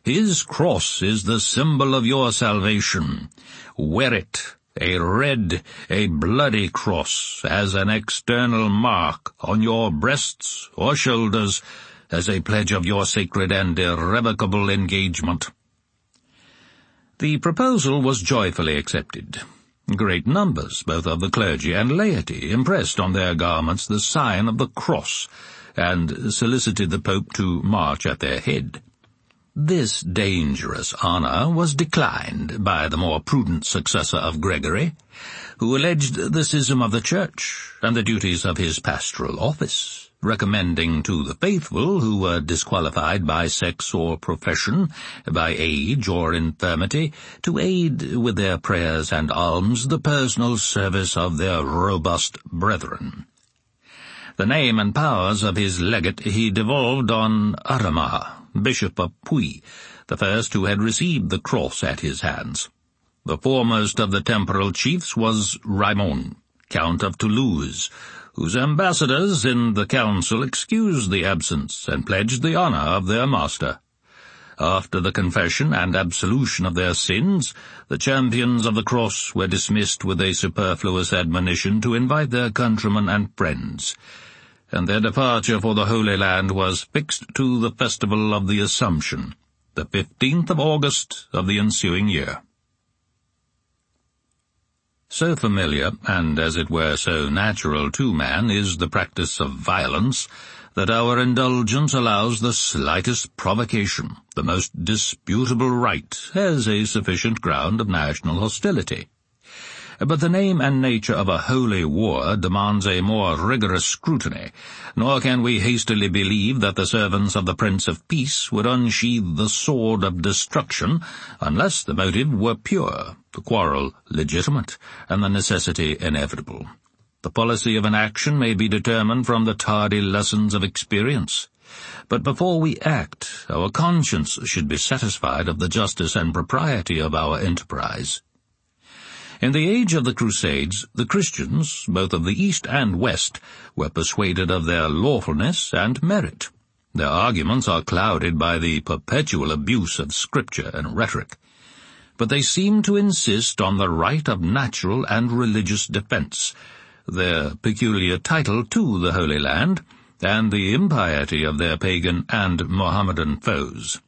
His cross is the symbol of your salvation. Wear it, a red, a bloody cross, as an external mark on your breasts or shoulders, as a pledge of your sacred and irrevocable engagement." The proposal was joyfully accepted. Great numbers, both of the clergy and laity, impressed on their garments the sign of the cross, and solicited the Pope to march at their head. This dangerous honour was declined by the more prudent successor of Gregory, who alleged the schism of the Church and the duties of his pastoral office, recommending to the faithful who were disqualified by sex or profession, by age or infirmity, to aid with their prayers and alms the personal service of their robust brethren. The name and powers of his legate he devolved on Adhemar, Bishop of Puy, the first who had received the cross at his hands. The foremost of the temporal chiefs was Raimond, Count of Toulouse, whose ambassadors in the council excused the absence and pledged the honour of their master. After the confession and absolution of their sins, the champions of the cross were dismissed with a superfluous admonition to invite their countrymen and friends, and their departure for the Holy Land was fixed to the festival of the Assumption, the 15th of August of the ensuing year. So familiar, and as it were so natural to man, is the practice of violence, that our indulgence allows the slightest provocation, the most disputable right, as a sufficient ground of national hostility. But the name and nature of a holy war demands a more rigorous scrutiny, nor can we hastily believe that the servants of the Prince of Peace would unsheathe the sword of destruction unless the motive were pure, the quarrel legitimate, and the necessity inevitable. The policy of an action may be determined from the tardy lessons of experience, but before we act, our conscience should be satisfied of the justice and propriety of our enterprise. In the age of the Crusades, the Christians, both of the East and West, were persuaded of their lawfulness and merit. Their arguments are clouded by the perpetual abuse of Scripture and rhetoric, but they seem to insist on the right of natural and religious defence, their peculiar title to the Holy Land, and the impiety of their pagan and Mohammedan foes.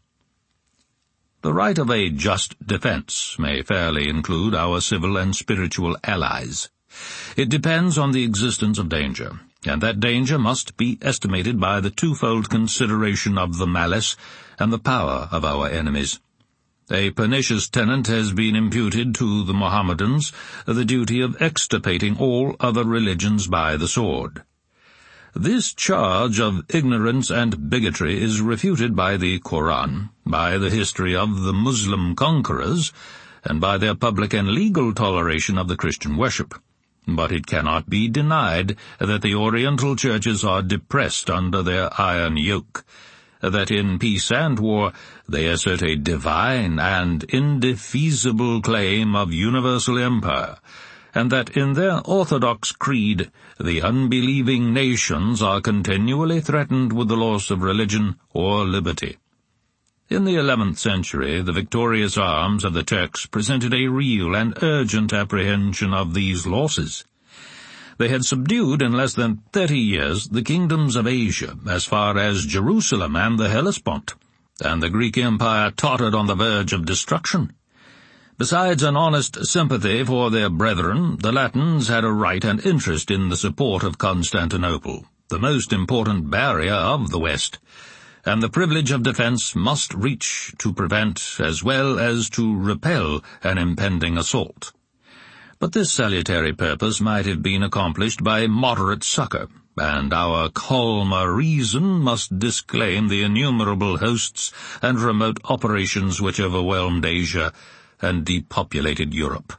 The right of a just defence may fairly include our civil and spiritual allies. It depends on the existence of danger, and that danger must be estimated by the twofold consideration of the malice and the power of our enemies. A pernicious tenet has been imputed to the Mohammedans, the duty of extirpating all other religions by the sword. This charge of ignorance and bigotry is refuted by the Koran, by the history of the Muslim conquerors, and by their public and legal toleration of the Christian worship. But it cannot be denied that the Oriental churches are depressed under their iron yoke, that in peace and war they assert a divine and indefeasible claim of universal empire, and that in their orthodox creed the unbelieving nations are continually threatened with the loss of religion or liberty. In the 11th century, the victorious arms of the Turks presented a real and urgent apprehension of these losses. They had subdued in less than 30 years the kingdoms of Asia as far as Jerusalem and the Hellespont, and the Greek Empire tottered on the verge of destruction. Besides an honest sympathy for their brethren, the Latins had a right and interest in the support of Constantinople, the most important barrier of the West, and the privilege of defence must reach to prevent as well as to repel an impending assault. But this salutary purpose might have been accomplished by moderate succour, and our calmer reason must disclaim the innumerable hosts and remote operations which overwhelmed Asia and depopulated Europe.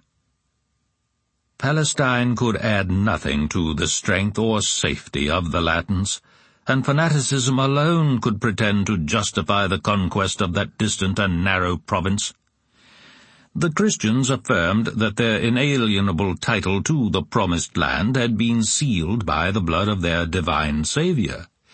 Palestine could add nothing to the strength or safety of the Latins, and fanaticism alone could pretend to justify the conquest of that distant and narrow province. The Christians affirmed that their inalienable title to the promised land had been sealed by the blood of their divine Saviour.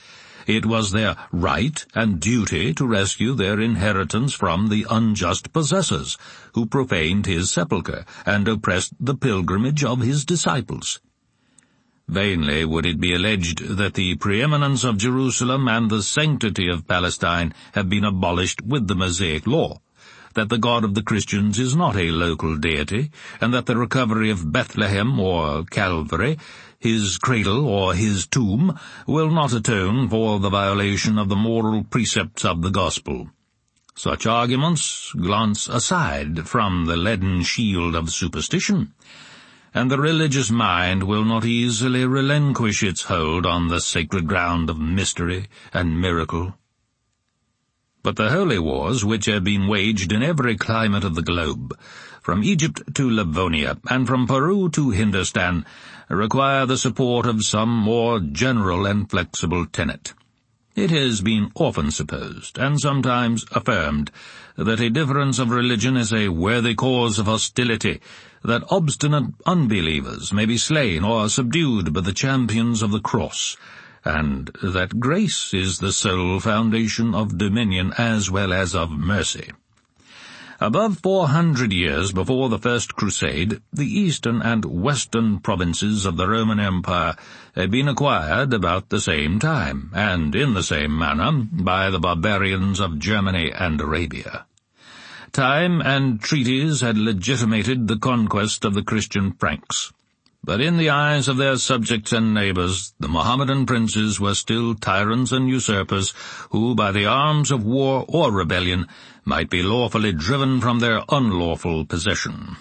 It was their right and duty to rescue their inheritance from the unjust possessors, who profaned his sepulchre and oppressed the pilgrimage of his disciples. Vainly would it be alleged that the preeminence of Jerusalem and the sanctity of Palestine have been abolished with the Mosaic law, that the God of the Christians is not a local deity, and that the recovery of Bethlehem or Calvary, his cradle or his tomb, will not atone for the violation of the moral precepts of the gospel. Such arguments glance aside from the leaden shield of superstition, and the religious mind will not easily relinquish its hold on the sacred ground of mystery and miracle. But the holy wars which have been waged in every climate of the globe, from Egypt to Livonia, and from Peru to Hindustan, require the support of some more general and flexible tenet. It has been often supposed, and sometimes affirmed, that a difference of religion is a worthy cause of hostility, that obstinate unbelievers may be slain or subdued by the champions of the cross, and that grace is the sole foundation of dominion as well as of mercy. Above 400 years before the First Crusade, the eastern and western provinces of the Roman Empire had been acquired about the same time, and in the same manner, by the barbarians of Germany and Arabia. Time and treaties had legitimated the conquest of the Christian Franks, but in the eyes of their subjects and neighbors, the Mohammedan princes were still tyrants and usurpers who, by the arms of war or rebellion, might be lawfully driven from their unlawful possession.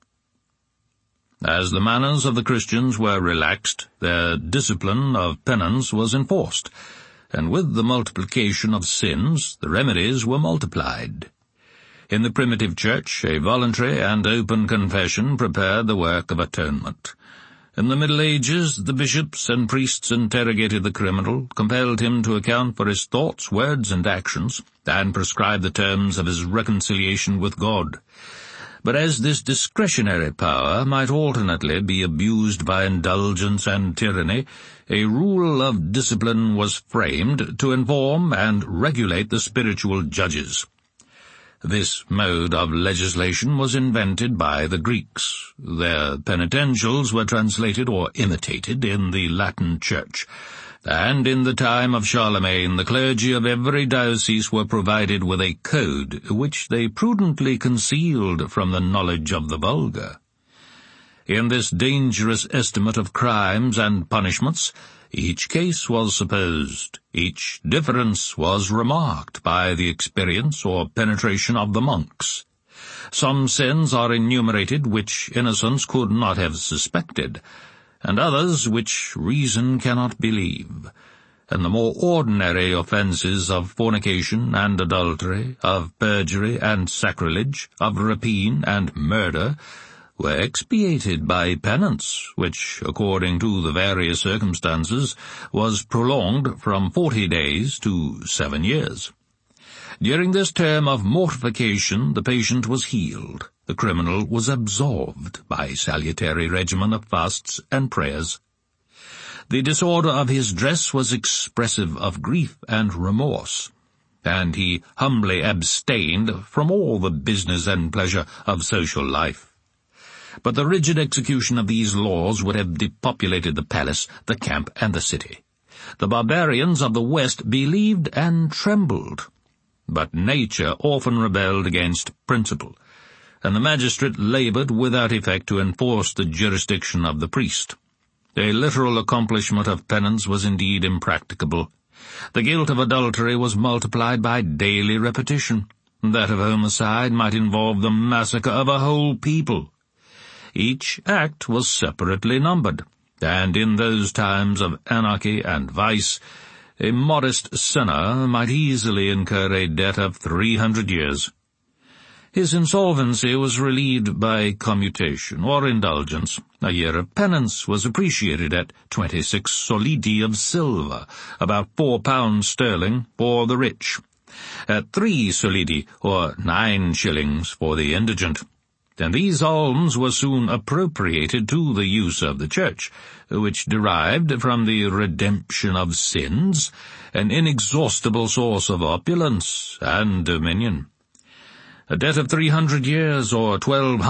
As the manners of the Christians were relaxed, their discipline of penance was enforced, and with the multiplication of sins, the remedies were multiplied. In the primitive church, a voluntary and open confession prepared the work of atonement. In the Middle Ages, the bishops and priests interrogated the criminal, compelled him to account for his thoughts, words, and actions, and prescribed the terms of his reconciliation with God. But as this discretionary power might alternately be abused by indulgence and tyranny, a rule of discipline was framed to inform and regulate the spiritual judges. This mode of legislation was invented by the Greeks. Their penitentials were translated or imitated in the Latin Church, and in the time of Charlemagne the clergy of every diocese were provided with a code which they prudently concealed from the knowledge of the vulgar. In this dangerous estimate of crimes and punishments, each case was supposed, each difference was remarked by the experience or penetration of the monks. Some sins are enumerated which innocence could not have suspected, and others which reason cannot believe, and the more ordinary offences of fornication and adultery, of perjury and sacrilege, of rapine and murder, were expiated by penance, which, according to the various circumstances, was prolonged from 40 days to 7 years. During this term of mortification the patient was healed, the criminal was absolved by salutary regimen of fasts and prayers. The disorder of his dress was expressive of grief and remorse, and he humbly abstained from all the business and pleasure of social life. But the rigid execution of these laws would have depopulated the palace, the camp, and the city. The barbarians of the West believed and trembled, but nature often rebelled against principle, and the magistrate labored without effect to enforce the jurisdiction of the priest. A literal accomplishment of penance was indeed impracticable. The guilt of adultery was multiplied by daily repetition. That of homicide might involve the massacre of a whole people. Each act was separately numbered, and in those times of anarchy and vice, a modest sinner might easily incur a debt of 300 years. His insolvency was relieved by commutation or indulgence. A year of penance was appreciated at 26 solidi of silver, about £4 for the rich, at 3 solidi, or 9 shillings, for the indigent. and these alms were soon appropriated to the use of the Church, which derived from the redemption of sins an inexhaustible source of opulence and dominion. A debt of 300 years or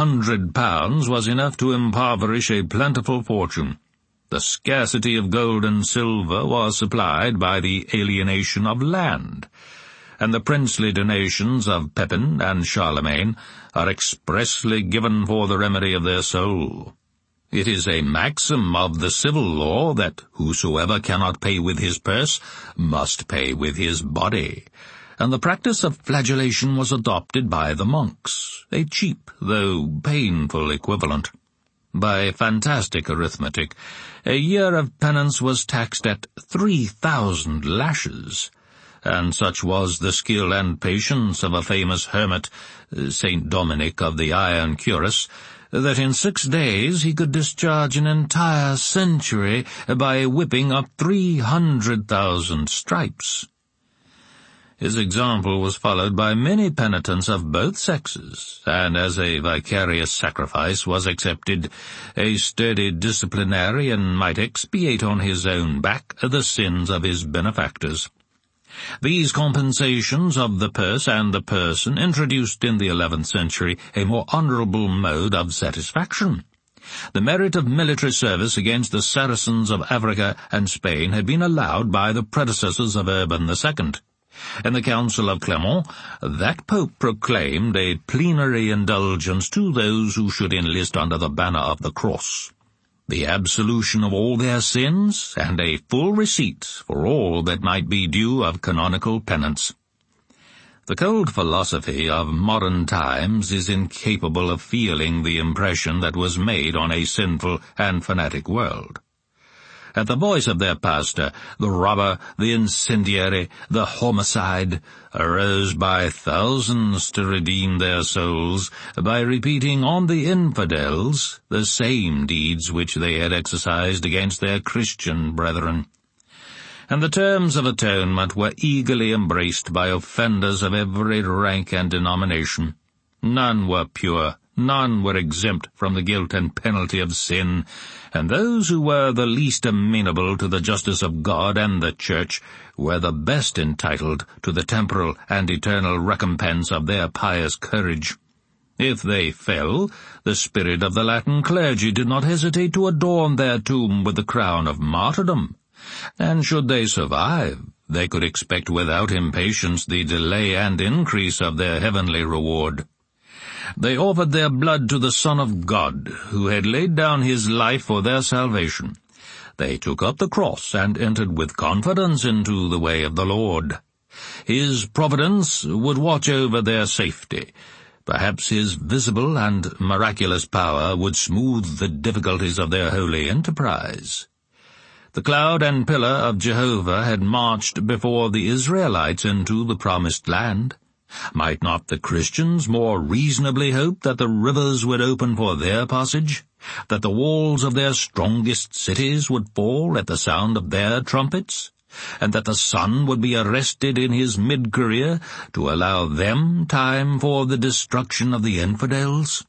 £1,200 was enough to impoverish a plentiful fortune. The scarcity of gold and silver was supplied by the alienation of land, and the princely donations of Pepin and Charlemagne are expressly given for the remedy of their soul. It is a maxim of the civil law that whosoever cannot pay with his purse must pay with his body, and the practice of flagellation was adopted by the monks, a cheap though painful equivalent. By fantastic arithmetic, a year of penance was taxed at 3,000 lashes, and such was the skill and patience of a famous hermit, St. Dominic of the Iron Cuirass, that in 6 days he could discharge an entire century by a whipping of 300,000 stripes. His example was followed by many penitents of both sexes, and as a vicarious sacrifice was accepted, a sturdy disciplinarian might expiate on his own back the sins of his benefactors. These compensations of the purse and the person introduced in the 11th century a more honourable mode of satisfaction. The merit of military service against the Saracens of Africa and Spain had been allowed by the predecessors of Urban II. In the Council of Clermont, that Pope proclaimed a plenary indulgence to those who should enlist under the banner of the cross, the absolution of all their sins, and a full receipt for all that might be due of canonical penance. The cold philosophy of modern times is incapable of feeling the impression that was made on a sinful and fanatic world. At the voice of their pastor, the robber, the incendiary, the homicide arose by thousands to redeem their souls by repeating on the infidels the same deeds which they had exercised against their Christian brethren. And the terms of atonement were eagerly embraced by offenders of every rank and denomination. None were pure, none were exempt from the guilt and penalty of sin, and those who were the least amenable to the justice of God and the Church were the best entitled to the temporal and eternal recompense of their pious courage. If they fell, the spirit of the Latin clergy did not hesitate to adorn their tomb with the crown of martyrdom, and should they survive, they could expect without impatience the delay and increase of their heavenly reward. They offered their blood to the Son of God, who had laid down his life for their salvation. They took up the cross and entered with confidence into the way of the Lord. His providence would watch over their safety. Perhaps his visible and miraculous power would smooth the difficulties of their holy enterprise. The cloud and pillar of Jehovah had marched before the Israelites into the promised land. Might not the Christians more reasonably hope that the rivers would open for their passage, that the walls of their strongest cities would fall at the sound of their trumpets, and that the sun would be arrested in his mid-career to allow them time for the destruction of the infidels?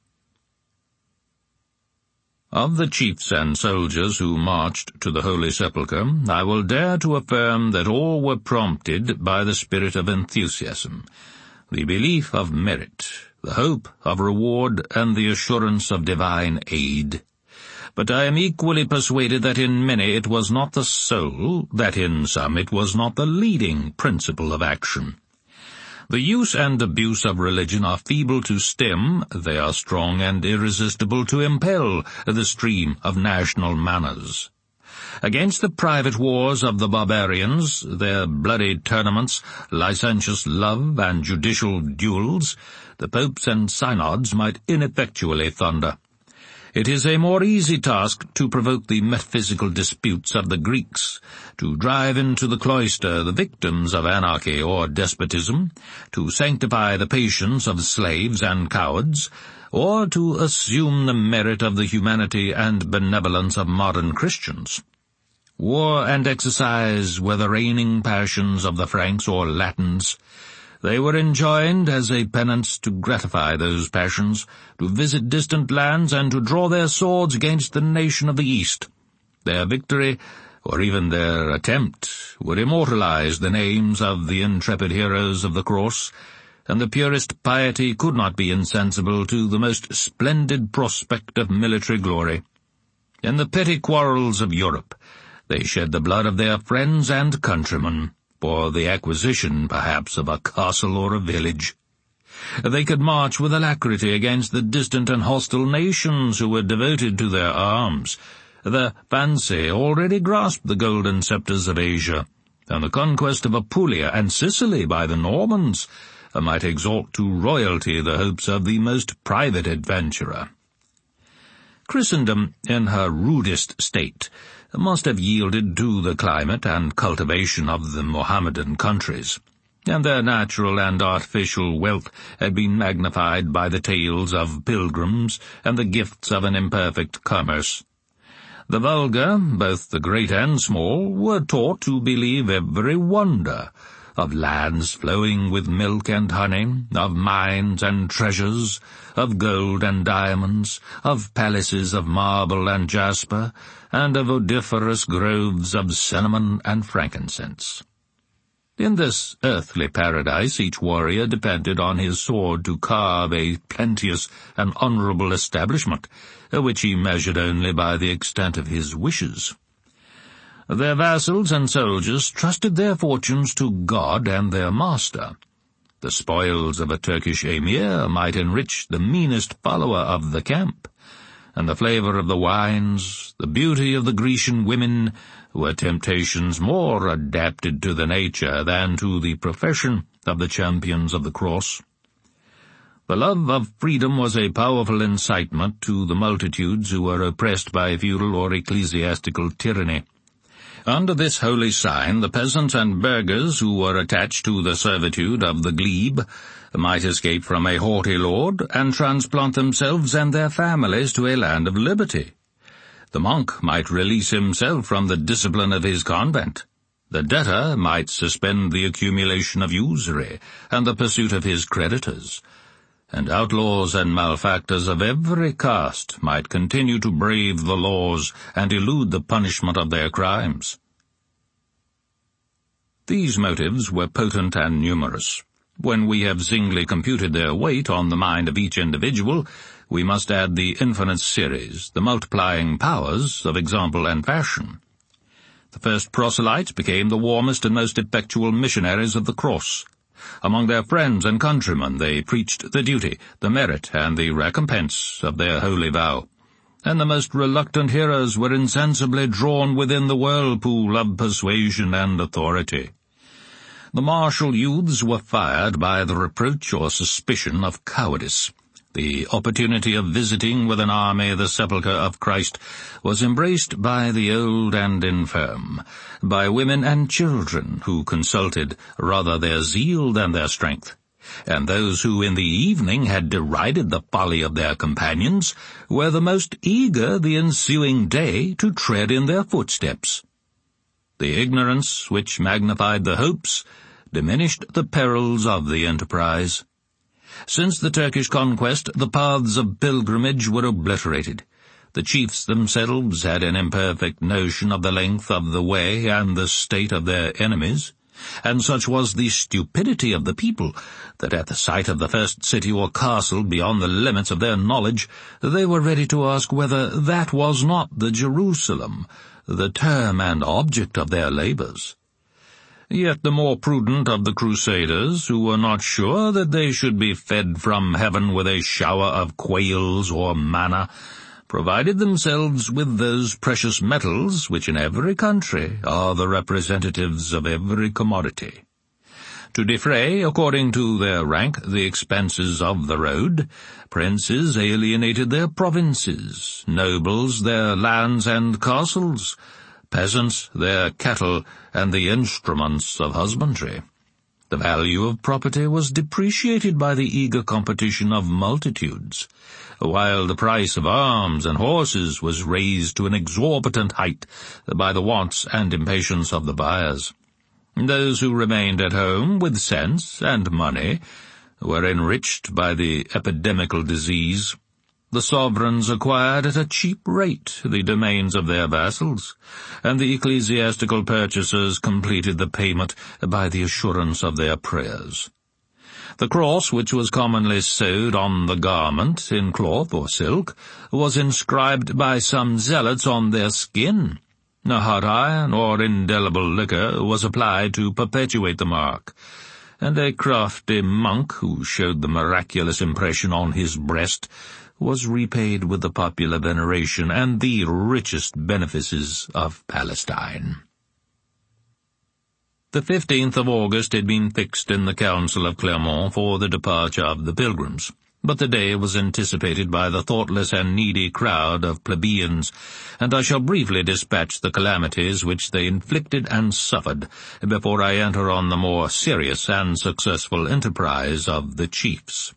Of the chiefs and soldiers who marched to the Holy Sepulchre, I will dare to affirm that all were prompted by the spirit of enthusiasm, the belief of merit, the hope of reward, and the assurance of divine aid. But I am equally persuaded that in many it was not the sole, that in some it was not the leading principle of action. The use and abuse of religion are feeble to stem, they are strong and irresistible to impel the stream of national manners. Against the private wars of the barbarians, their bloody tournaments, licentious love, and judicial duels, the popes and synods might ineffectually thunder. It is a more easy task to provoke the metaphysical disputes of the Greeks, to drive into the cloister the victims of anarchy or despotism, to sanctify the patience of slaves and cowards, or to assume the merit of the humanity and benevolence of modern Christians. War and exercise were the reigning passions of the Franks or Latins. They were enjoined as a penance to gratify those passions, to visit distant lands, and to draw their swords against the nation of the East. Their victory, or even their attempt, would immortalize the names of the intrepid heroes of the cross, and the purest piety could not be insensible to the most splendid prospect of military glory. In the petty quarrels of Europe, they shed the blood of their friends and countrymen, for the acquisition, perhaps, of a castle or a village. They could march with alacrity against the distant and hostile nations who were devoted to their arms. Their fancy already grasped the golden sceptres of Asia, and the conquest of Apulia and Sicily by the Normans might exalt to royalty the hopes of the most private adventurer. Christendom, in her rudest state, must have yielded to the climate and cultivation of the Mohammedan countries, and their natural and artificial wealth had been magnified by the tales of pilgrims and the gifts of an imperfect commerce. The vulgar, both the great and small, were taught to believe every wonder, of lands flowing with milk and honey, of mines and treasures, of gold and diamonds, of palaces of marble and jasper, and of odoriferous groves of cinnamon and frankincense. In this earthly paradise each warrior depended on his sword to carve a plenteous and honourable establishment, which he measured only by the extent of his wishes. Their vassals and soldiers trusted their fortunes to God and their master. The spoils of a Turkish emir might enrich the meanest follower of the camp, and the flavour of the wines, the beauty of the Grecian women, were temptations more adapted to the nature than to the profession of the champions of the cross. The love of freedom was a powerful incitement to the multitudes who were oppressed by feudal or ecclesiastical tyranny. Under this holy sign, the peasants and burghers who were attached to the servitude of the glebe might escape from a haughty lord and transplant themselves and their families to a land of liberty. The monk might release himself from the discipline of his convent. The debtor might suspend the accumulation of usury and the pursuit of his creditors, and outlaws and malefactors of every caste might continue to brave the laws and elude the punishment of their crimes. These motives were potent and numerous. When we have singly computed their weight on the mind of each individual, we must add the infinite series, the multiplying powers of example and fashion. The first proselytes became the warmest and most effectual missionaries of the cross. Among their friends and countrymen they preached the duty, the merit, and the recompense of their holy vow, and the most reluctant hearers were insensibly drawn within the whirlpool of persuasion and authority. The martial youths were fired by the reproach or suspicion of cowardice. The opportunity of visiting with an army the sepulchre of Christ was embraced by the old and infirm, by women and children who consulted rather their zeal than their strength, and those who in the evening had derided the folly of their companions were the most eager the ensuing day to tread in their footsteps. The ignorance which magnified the hopes diminished the perils of the enterprise. Since the Turkish conquest, the paths of pilgrimage were obliterated. The chiefs themselves had an imperfect notion of the length of the way and the state of their enemies, and such was the stupidity of the people that at the sight of the first city or castle beyond the limits of their knowledge, they were ready to ask whether that was not the Jerusalem, the term and object of their labours. Yet the more prudent of the Crusaders, who were not sure that they should be fed from heaven with a shower of quails or manna, provided themselves with those precious metals which in every country are the representatives of every commodity. To defray, according to their rank, the expenses of the road, princes alienated their provinces, nobles their lands and castles, peasants their cattle and the instruments of husbandry. The value of property was depreciated by the eager competition of multitudes, while the price of arms and horses was raised to an exorbitant height by the wants and impatience of the buyers. Those who remained at home with sense and money were enriched by the epidemical disease. The sovereigns acquired at a cheap rate the domains of their vassals, and the ecclesiastical purchasers completed the payment by the assurance of their prayers. The cross, which was commonly sewed on the garment in cloth or silk, was inscribed by some zealots on their skin. A hot iron or indelible liquor was applied to perpetuate the mark, and a crafty monk who showed the miraculous impression on his breast was repaid with the popular veneration and the richest benefices of Palestine. The 15th of August had been fixed in the Council of Clermont for the departure of the pilgrims, but the day was anticipated by the thoughtless and needy crowd of plebeians, and I shall briefly dispatch the calamities which they inflicted and suffered before I enter on the more serious and successful enterprise of the chiefs.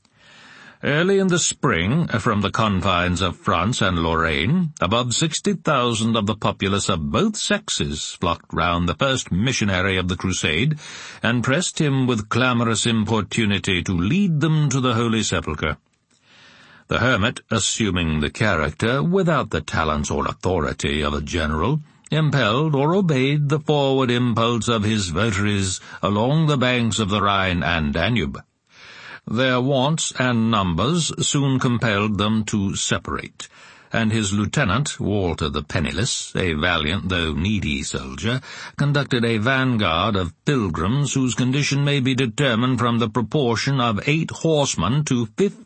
Early in the spring, from the confines of France and Lorraine, above 60,000 of the populace of both sexes flocked round the first missionary of the crusade, and pressed him with clamorous importunity to lead them to the Holy Sepulchre. The hermit, assuming the character, without the talents or authority of a general, impelled or obeyed the forward impulse of his votaries along the banks of the Rhine and Danube. Their wants and numbers soon compelled them to separate, and his lieutenant, Walter the Penniless, a valiant though needy soldier, conducted a vanguard of pilgrims whose condition may be determined from the proportion of 8 horsemen to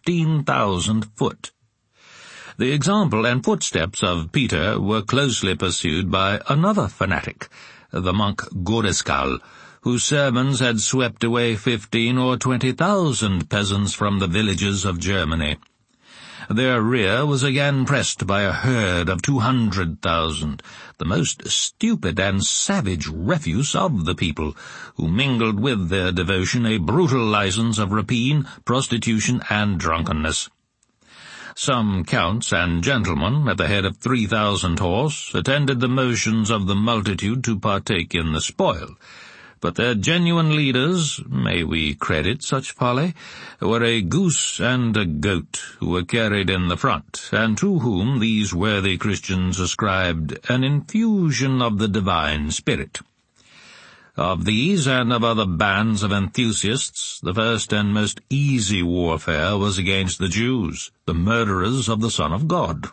15,000 foot. The example and footsteps of Peter were closely pursued by another fanatic, the monk Godescal, whose sermons had swept away 15 or 20,000 peasants from the villages of Germany. Their rear was again pressed by a herd of 200,000, the most stupid and savage refuse of the people, who mingled with their devotion a brutal license of rapine, prostitution, and drunkenness. Some counts and gentlemen, at the head of 3,000 horse, attended the motions of the multitude to partake in the spoil, but their genuine leaders, may we credit such folly, were a goose and a goat who were carried in the front, and to whom these worthy Christians ascribed an infusion of the divine spirit. Of these and of other bands of enthusiasts, the first and most easy warfare was against the Jews, the murderers of the Son of God.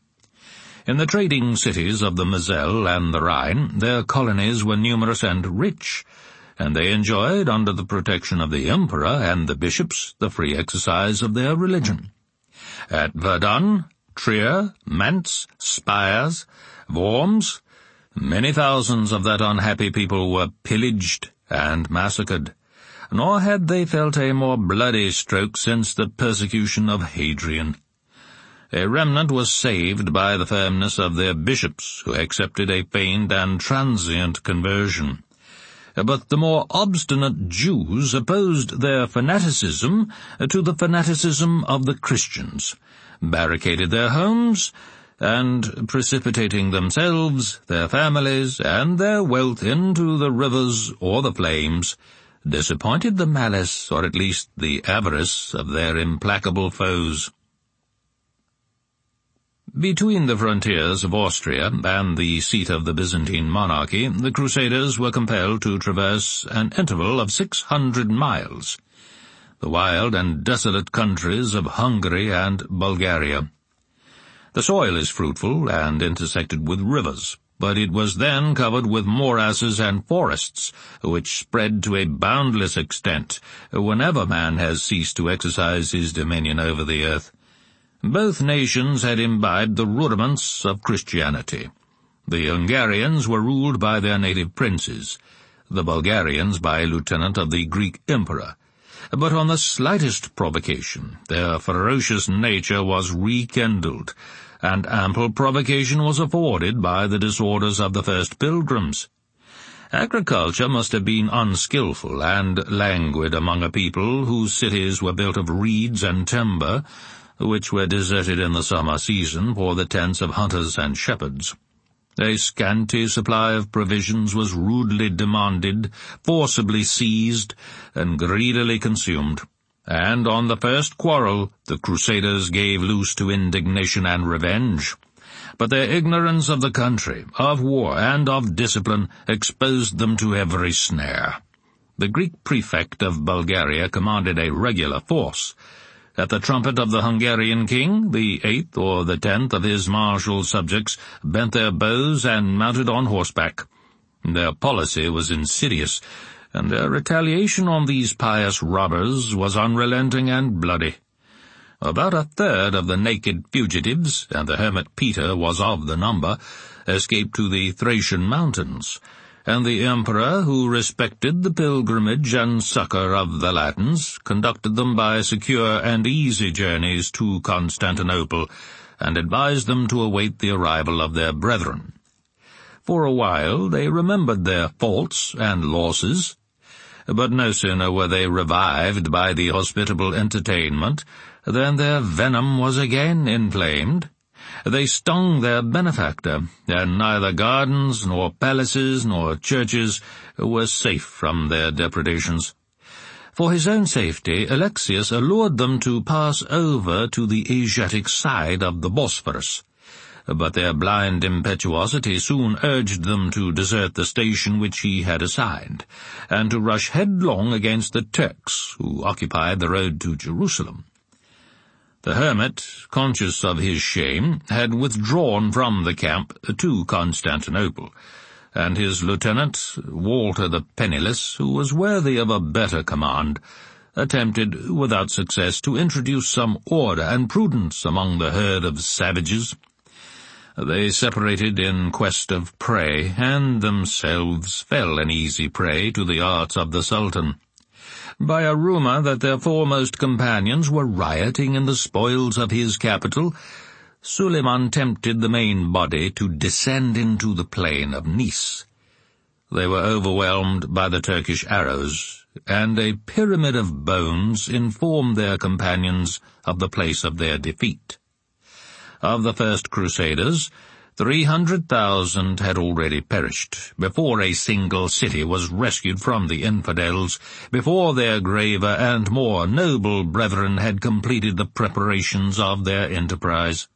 In the trading cities of the Moselle and the Rhine, their colonies were numerous and rich, and they enjoyed, under the protection of the emperor and the bishops, the free exercise of their religion. At Verdun, Trier, Mentz, Spires, Worms, many thousands of that unhappy people were pillaged and massacred, nor had they felt a more bloody stroke since the persecution of Hadrian. A remnant was saved by the firmness of their bishops, who accepted a feigned and transient conversion. But the more obstinate Jews opposed their fanaticism to the fanaticism of the Christians, barricaded their homes, and, precipitating themselves, their families, and their wealth into the rivers or the flames, disappointed the malice, or at least the avarice, of their implacable foes. Between the frontiers of Austria and the seat of the Byzantine monarchy, the Crusaders were compelled to traverse an interval of 600 miles, the wild and desolate countries of Hungary and Bulgaria. The soil is fruitful and intersected with rivers, but it was then covered with morasses and forests, which spread to a boundless extent whenever man has ceased to exercise his dominion over the earth. Both nations had imbibed the rudiments of Christianity. The Hungarians were ruled by their native princes, the Bulgarians by a lieutenant of the Greek emperor. But on the slightest provocation, their ferocious nature was rekindled, and ample provocation was afforded by the disorders of the first pilgrims. Agriculture must have been unskilful and languid among a people whose cities were built of reeds and timber, which were deserted in the summer season for the tents of hunters and shepherds. A scanty supply of provisions was rudely demanded, forcibly seized, and greedily consumed. And on the first quarrel, the Crusaders gave loose to indignation and revenge. But their ignorance of the country, of war, and of discipline exposed them to every snare. The Greek prefect of Bulgaria commanded a regular force. At the trumpet of the Hungarian king, the 8th or the 10th of his martial subjects bent their bows and mounted on horseback. Their policy was insidious, and their retaliation on these pious robbers was unrelenting and bloody. About a third of the naked fugitives, and the hermit Peter was of the number, escaped to the Thracian mountains, and the emperor, who respected the pilgrimage and succor of the Latins, conducted them by secure and easy journeys to Constantinople, and advised them to await the arrival of their brethren. For a while they remembered their faults and losses, but no sooner were they revived by the hospitable entertainment than their venom was again inflamed. They stung their benefactor, and neither gardens, nor palaces, nor churches were safe from their depredations. For his own safety, Alexius allured them to pass over to the Asiatic side of the Bosphorus. But their blind impetuosity soon urged them to desert the station which he had assigned, and to rush headlong against the Turks, who occupied the road to Jerusalem. The hermit, conscious of his shame, had withdrawn from the camp to Constantinople, and his lieutenant, Walter the Penniless, who was worthy of a better command, attempted, without success, to introduce some order and prudence among the herd of savages. They separated in quest of prey, and themselves fell an easy prey to the arts of the Sultan. By a rumour that their foremost companions were rioting in the spoils of his capital, Suleiman tempted the main body to descend into the plain of Nice. They were overwhelmed by the Turkish arrows, and a pyramid of bones informed their companions of the place of their defeat. Of the first Crusaders, 300,000 had already perished, before a single city was rescued from the infidels, before their graver and more noble brethren had completed the preparations of their enterprise.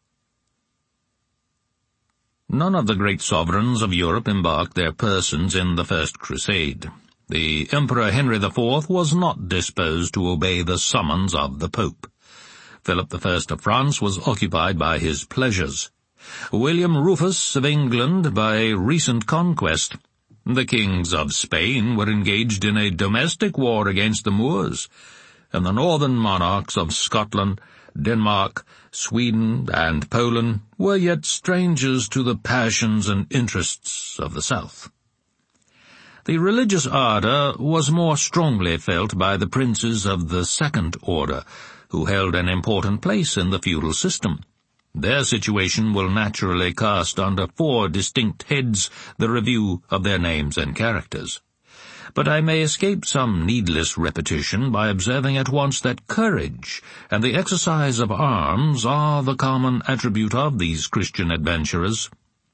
None of the great sovereigns of Europe embarked their persons in the First Crusade. The Emperor Henry IV was not disposed to obey the summons of the Pope. Philip I of France was occupied by his pleasures. William Rufus of England by a recent conquest. The kings of Spain were engaged in a domestic war against the Moors, and the northern monarchs of Scotland, Denmark, Sweden, and Poland were yet strangers to the passions and interests of the south. The religious ardour was more strongly felt by the princes of the Second Order, who held an important place in the feudal system. Their situation will naturally cast under 4 distinct heads the review of their names and characters. But I may escape some needless repetition by observing at once that courage and the exercise of arms are the common attribute of these Christian adventurers.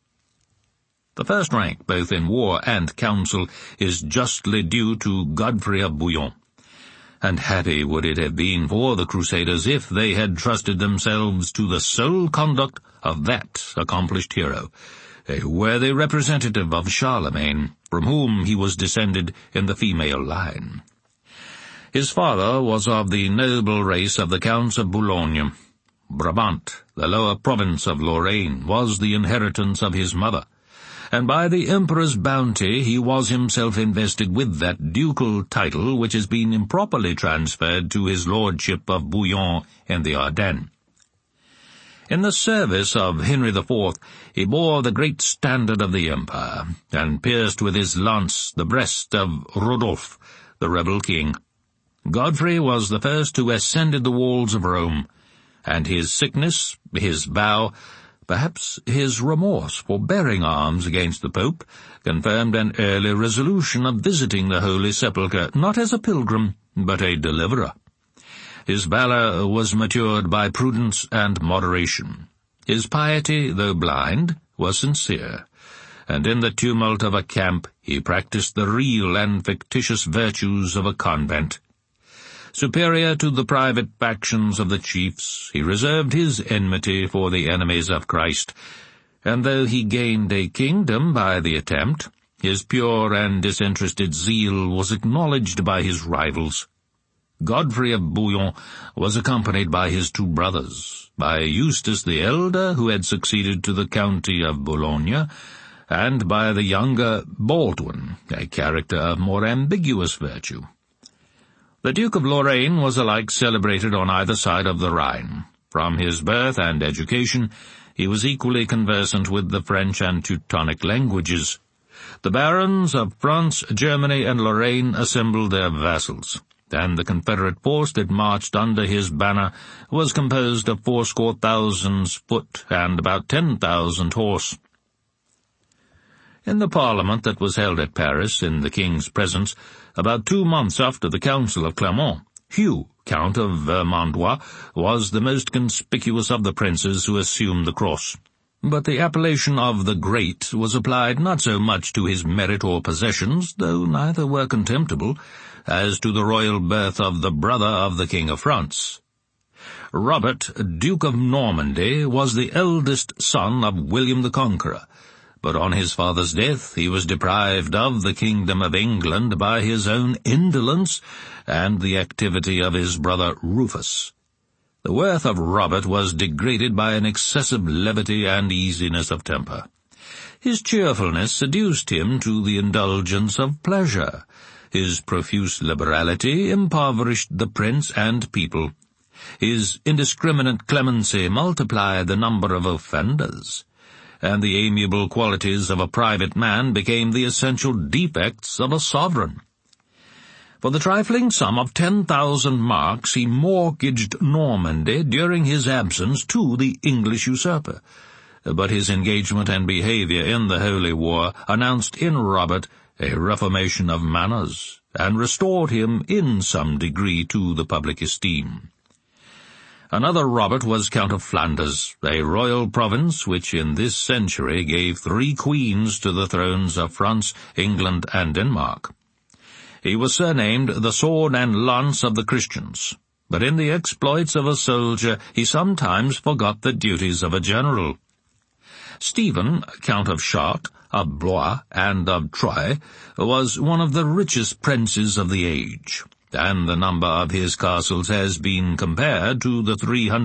The first rank, both in war and council, is justly due to Godfrey of Bouillon. And happy would it have been for the Crusaders if they had trusted themselves to the sole conduct of that accomplished hero, a worthy representative of Charlemagne, from whom he was descended in the female line. His father was of the noble race of the Counts of Boulogne. Brabant, the lower province of Lorraine, was the inheritance of his mother, and by the emperor's bounty he was himself invested with that ducal title which has been improperly transferred to his lordship of Bouillon in the Ardennes. In the service of Henry IV he bore the great standard of the empire, and pierced with his lance the breast of Rodolphe, the rebel king. Godfrey was the first who ascended the walls of Rome, and his sickness, his vow, perhaps his remorse for bearing arms against the Pope, confirmed an early resolution of visiting the Holy Sepulchre, not as a pilgrim, but a deliverer. His valour was matured by prudence and moderation. His piety, though blind, was sincere, and in the tumult of a camp he practiced the real and fictitious virtues of a convent. Superior to the private factions of the chiefs, he reserved his enmity for the enemies of Christ, and though he gained a kingdom by the attempt, his pure and disinterested zeal was acknowledged by his rivals. Godfrey of Bouillon was accompanied by his two brothers, by Eustace the elder, who had succeeded to the county of Boulogne, and by the younger Baldwin, a character of more ambiguous virtue. The Duke of Lorraine was alike celebrated on either side of the Rhine. From his birth and education, he was equally conversant with the French and Teutonic languages. The barons of France, Germany, and Lorraine assembled their vassals, and the Confederate force that marched under his banner was composed of 80,000 foot and about 10,000 horse. In the Parliament that was held at Paris, in the king's presence, about 2 months after the Council of Clermont, Hugh, Count of Vermandois, was the most conspicuous of the princes who assumed the cross. But the appellation of the Great was applied not so much to his merit or possessions, though neither were contemptible, as to the royal birth of the brother of the King of France. Robert, Duke of Normandy, was the eldest son of William the Conqueror, but on his father's death he was deprived of the kingdom of England by his own indolence and the activity of his brother Rufus. The worth of Robert was degraded by an excessive levity and easiness of temper. His cheerfulness seduced him to the indulgence of pleasure. His profuse liberality impoverished the prince and people. His indiscriminate clemency multiplied the number of offenders, and the amiable qualities of a private man became the essential defects of a sovereign. For the trifling sum of 10,000 marks he mortgaged Normandy during his absence to the English usurper, but his engagement and behavior in the Holy War announced in Robert a reformation of manners, and restored him in some degree to the public esteem. Another Robert was Count of Flanders, a royal province which in this century gave 3 queens to the thrones of France, England, and Denmark. He was surnamed the Sword and Lance of the Christians, but in the exploits of a soldier he sometimes forgot the duties of a general. Stephen, Count of Chartres, of Blois, and of Troyes, was one of the richest princes of the age, and the number of his castles has been compared to the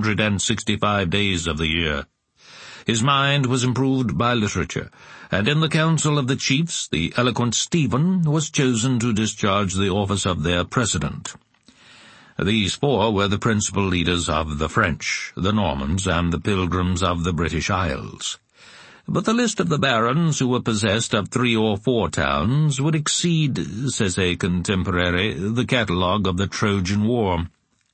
365 days of the year. His mind was improved by literature, and in the council of the chiefs the eloquent Stephen was chosen to discharge the office of their president. These 4 were the principal leaders of the French, the Normans, and the Pilgrims of the British Isles. But the list of the barons who were possessed of 3 or 4 towns would exceed, says a contemporary, the catalogue of the Trojan War.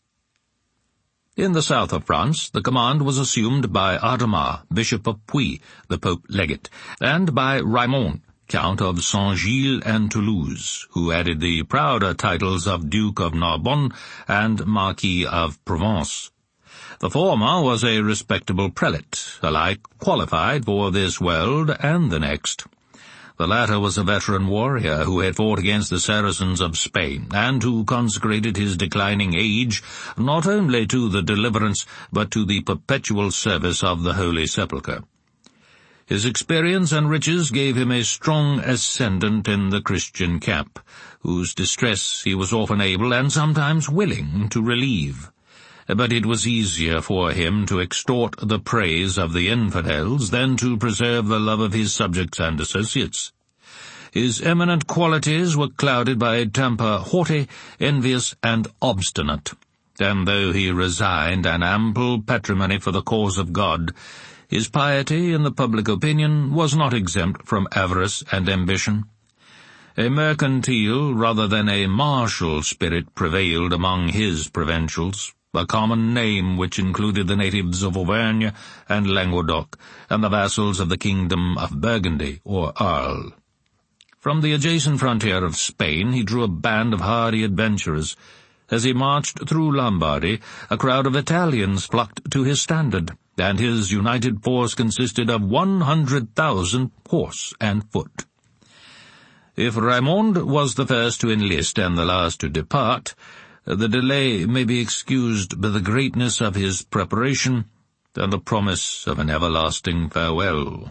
In the south of France, the command was assumed by Adhemar, Bishop of Puy, the Pope Legate, and by Raymond, Count of Saint-Gilles and Toulouse, who added the prouder titles of Duke of Narbonne and Marquis of Provence. The former was a respectable prelate, alike qualified for this world and the next. The latter was a veteran warrior who had fought against the Saracens of Spain, and who consecrated his declining age not only to the deliverance, but to the perpetual service of the Holy Sepulchre. His experience and riches gave him a strong ascendant in the Christian camp, whose distress he was often able and sometimes willing to relieve. But it was easier for him to extort the praise of the infidels than to preserve the love of his subjects and associates. His eminent qualities were clouded by a temper haughty, envious, and obstinate, and though he resigned an ample patrimony for the cause of God, his piety in the public opinion was not exempt from avarice and ambition. A mercantile rather than a martial spirit prevailed among his provincials, a common name which included the natives of Auvergne and Languedoc, and the vassals of the kingdom of Burgundy, or Arles. From the adjacent frontier of Spain he drew a band of hardy adventurers. As he marched through Lombardy, a crowd of Italians flocked to his standard, and his united force consisted of 100,000 horse and foot. If Raymond was the first to enlist and the last to depart, the delay may be excused by the greatness of his preparation and the promise of an everlasting farewell.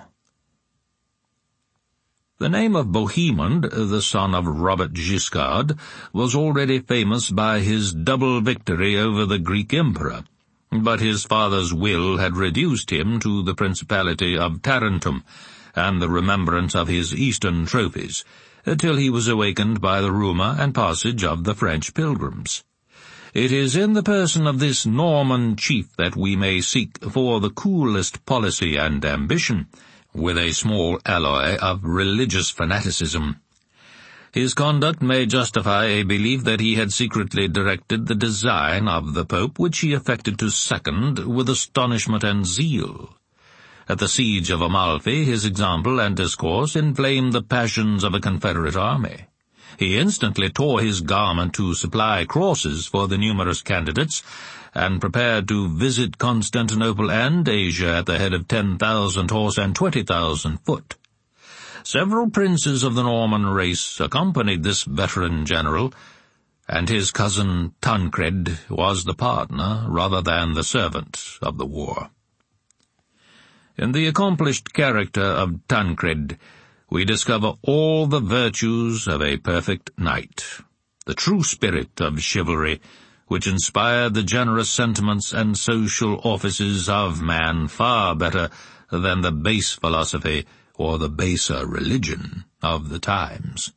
The name of Bohemond, the son of Robert Guiscard, was already famous by his double victory over the Greek emperor, but his father's will had reduced him to the principality of Tarentum and the remembrance of his eastern trophies, till he was awakened by the rumour and passage of the French pilgrims. It is in the person of this Norman chief that we may seek for the coolest policy and ambition, with a small alloy of religious fanaticism. His conduct may justify a belief that he had secretly directed the design of the Pope, which he affected to second with astonishment and zeal. At the siege of Amalfi, his example and discourse inflamed the passions of a Confederate army. He instantly tore his garment to supply crosses for the numerous candidates, and prepared to visit Constantinople and Asia at the head of 10,000 horse and 20,000 foot. Several princes of the Norman race accompanied this veteran general, and his cousin Tancred was the partner rather than the servant of the war. In the accomplished character of Tancred, we discover all the virtues of a perfect knight, the true spirit of chivalry, which inspired the generous sentiments and social offices of man far better than the base philosophy or the baser religion of the times.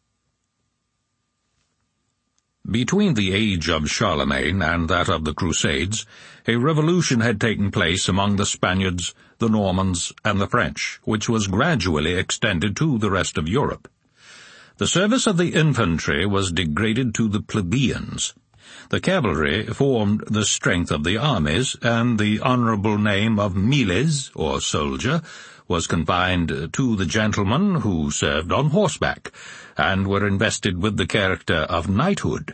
Between the age of Charlemagne and that of the Crusades, a revolution had taken place among the Spaniards, the Normans, and the French, which was gradually extended to the rest of Europe. The service of the infantry was degraded to the plebeians. The cavalry formed the strength of the armies, and the honourable name of miles, or soldier, was confined to the gentlemen who served on horseback, and were invested with the character of knighthood.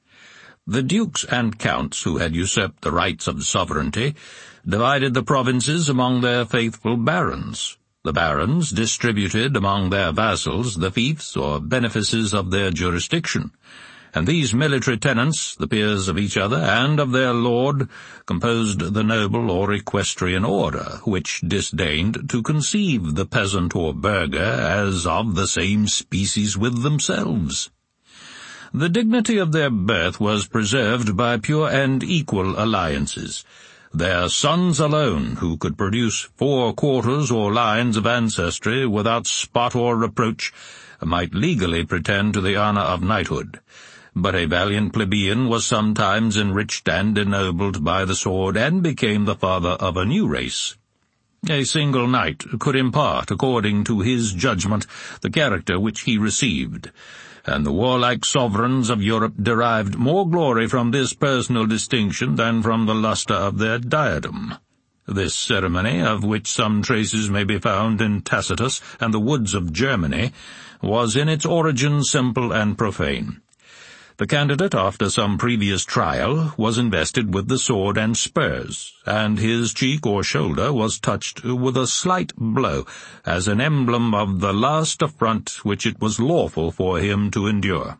The dukes and counts who had usurped the rights of sovereignty divided the provinces among their faithful barons. The barons distributed among their vassals the fiefs or benefices of their jurisdiction, and these military tenants, the peers of each other and of their lord, composed the noble or equestrian order, which disdained to conceive the peasant or burgher as of the same species with themselves. The dignity of their birth was preserved by pure and equal alliances. Their sons alone, who could produce 4 quarters or lines of ancestry without spot or reproach, might legally pretend to the honour of knighthood. But a valiant plebeian was sometimes enriched and ennobled by the sword, and became the father of a new race. A single knight could impart, according to his judgment, the character which he received, and the warlike sovereigns of Europe derived more glory from this personal distinction than from the lustre of their diadem. This ceremony, of which some traces may be found in Tacitus and the woods of Germany, was in its origin simple and profane. The candidate, after some previous trial, was invested with the sword and spurs, and his cheek or shoulder was touched with a slight blow, as an emblem of the last affront which it was lawful for him to endure.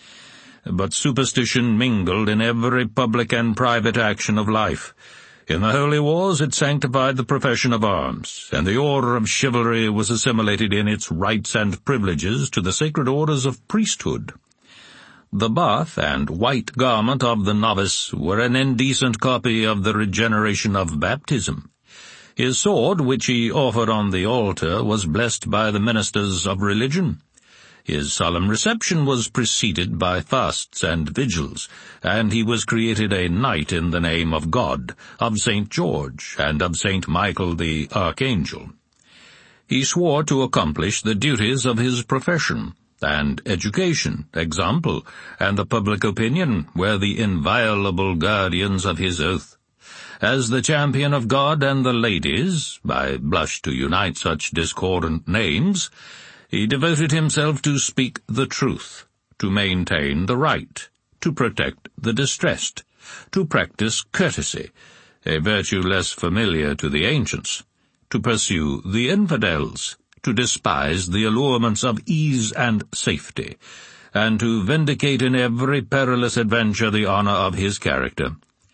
But superstition mingled in every public and private action of life. In the holy wars it sanctified the profession of arms, and the order of chivalry was assimilated in its rights and privileges to the sacred orders of priesthood. The bath and white garment of the novice were an indecent copy of the regeneration of baptism. His sword, which he offered on the altar, was blessed by the ministers of religion. His solemn reception was preceded by fasts and vigils, and he was created a knight in the name of God, of St. George, and of St. Michael the Archangel. He swore to accomplish the duties of his profession, and education, example, and the public opinion were the inviolable guardians of his oath. As the champion of God and the ladies, by blush to unite such discordant names, he devoted himself to speak the truth, to maintain the right, to protect the distressed, to practice courtesy, a virtue less familiar to the ancients, to pursue the infidels, to despise the allurements of ease and safety, and to vindicate in every perilous adventure the honor of his character.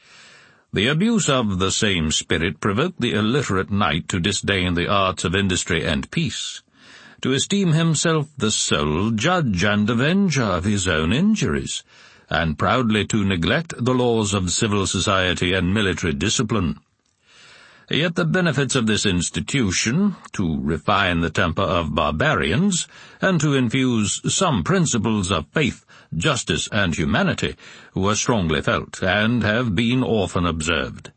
The abuse of the same spirit provoked the illiterate knight to disdain the arts of industry and peace, to esteem himself the sole judge and avenger of his own injuries, and proudly to neglect the laws of civil society and military discipline. Yet the benefits of this institution, to refine the temper of barbarians, and to infuse some principles of faith, justice, and humanity, were strongly felt, and have been often observed.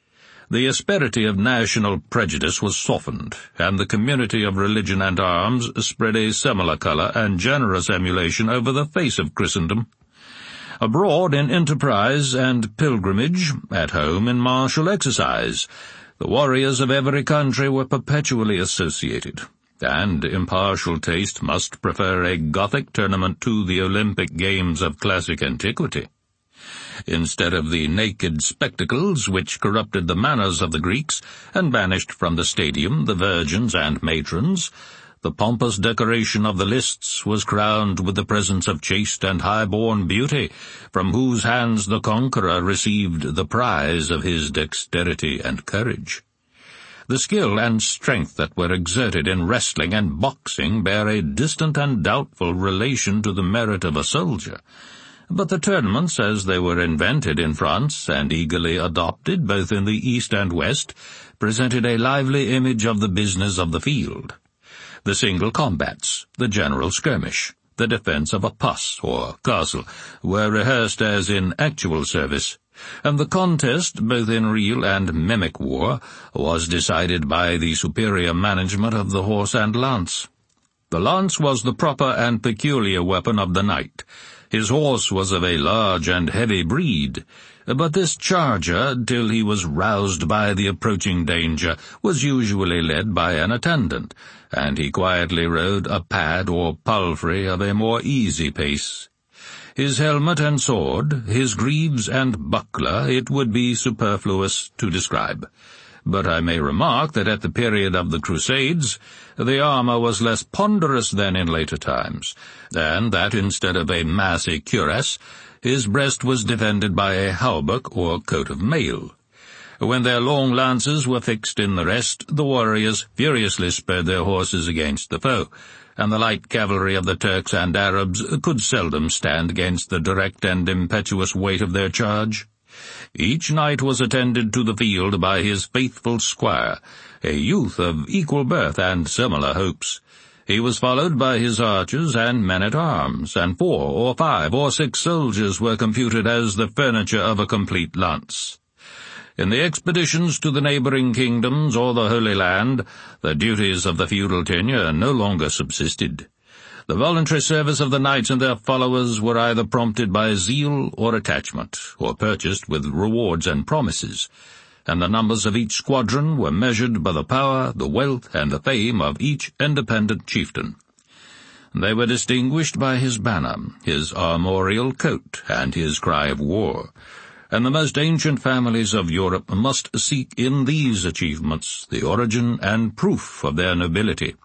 The asperity of national prejudice was softened, and the community of religion and arms spread a similar colour and generous emulation over the face of Christendom. Abroad in enterprise and pilgrimage, at home in martial exercise, the warriors of every country were perpetually associated, and impartial taste must prefer a Gothic tournament to the Olympic games of classic antiquity. Instead of the naked spectacles which corrupted the manners of the Greeks and banished from the stadium the virgins and matrons, the pompous decoration of the lists was crowned with the presence of chaste and high-born beauty, from whose hands the conqueror received the prize of his dexterity and courage. The skill and strength that were exerted in wrestling and boxing bear a distant and doubtful relation to the merit of a soldier, but the tournaments, as they were invented in France and eagerly adopted both in the East and West, presented a lively image of the business of the field. The single combats, the general skirmish, the defence of a pass or castle were rehearsed as in actual service, and the contest, both in real and mimic war, was decided by the superior management of the horse and lance. The lance was the proper and peculiar weapon of the knight. His horse was of a large and heavy breed, but this charger, till he was roused by the approaching danger, was usually led by an attendant, and he quietly rode a pad or palfrey of a more easy pace. His helmet and sword, his greaves and buckler, it would be superfluous to describe. But I may remark that at the period of the Crusades, the armour was less ponderous than in later times, and that instead of a massy cuirass, his breast was defended by a hauberk or coat of mail. When their long lances were fixed in the rest, the warriors furiously spurred their horses against the foe, and the light cavalry of the Turks and Arabs could seldom stand against the direct and impetuous weight of their charge. Each knight was attended to the field by his faithful squire, a youth of equal birth and similar hopes. He was followed by his archers and men-at-arms, and 4 or 5 or 6 soldiers were computed as the furniture of a complete lance. In the expeditions to the neighbouring kingdoms or the Holy Land, the duties of the feudal tenure no longer subsisted. The voluntary service of the knights and their followers were either prompted by zeal or attachment, or purchased with rewards and promises, and the numbers of each squadron were measured by the power, the wealth, and the fame of each independent chieftain. They were distinguished by his banner, his armorial coat, and his cry of war, and the most ancient families of Europe must seek in these achievements the origin and proof of their nobility.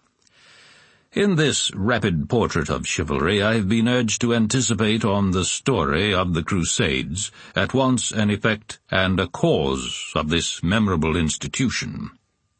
In this rapid portrait of chivalry I have been urged to anticipate on the story of the Crusades, at once an effect and a cause of this memorable institution.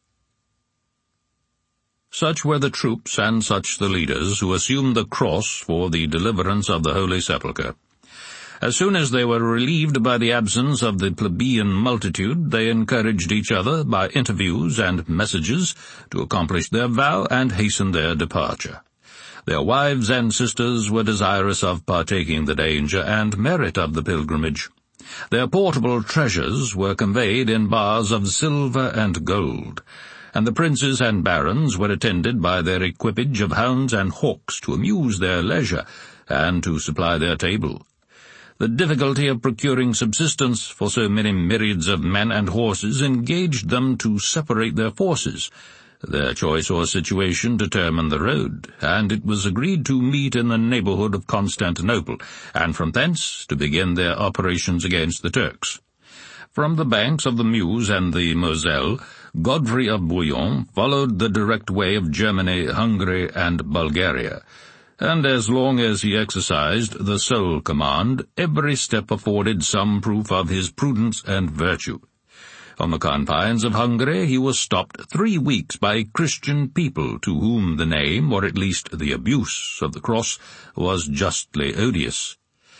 Such were the troops and such the leaders who assumed the cross for the deliverance of the Holy Sepulchre. As soon as they were relieved by the absence of the plebeian multitude, they encouraged each other by interviews and messages to accomplish their vow and hasten their departure. Their wives and sisters were desirous of partaking the danger and merit of the pilgrimage. Their portable treasures were conveyed in bars of silver and gold, and the princes and barons were attended by their equipage of hounds and hawks to amuse their leisure and to supply their table. The difficulty of procuring subsistence for so many myriads of men and horses engaged them to separate their forces. Their choice or situation determined the road, and it was agreed to meet in the neighbourhood of Constantinople, and from thence to begin their operations against the Turks. From the banks of the Meuse and the Moselle, Godfrey of Bouillon followed the direct way of Germany, Hungary, and Bulgaria, and as long as he exercised the sole command, every step afforded some proof of his prudence and virtue. On the confines of Hungary he was stopped 3 weeks by Christian people to whom the name, or at least the abuse, of the cross was justly odious.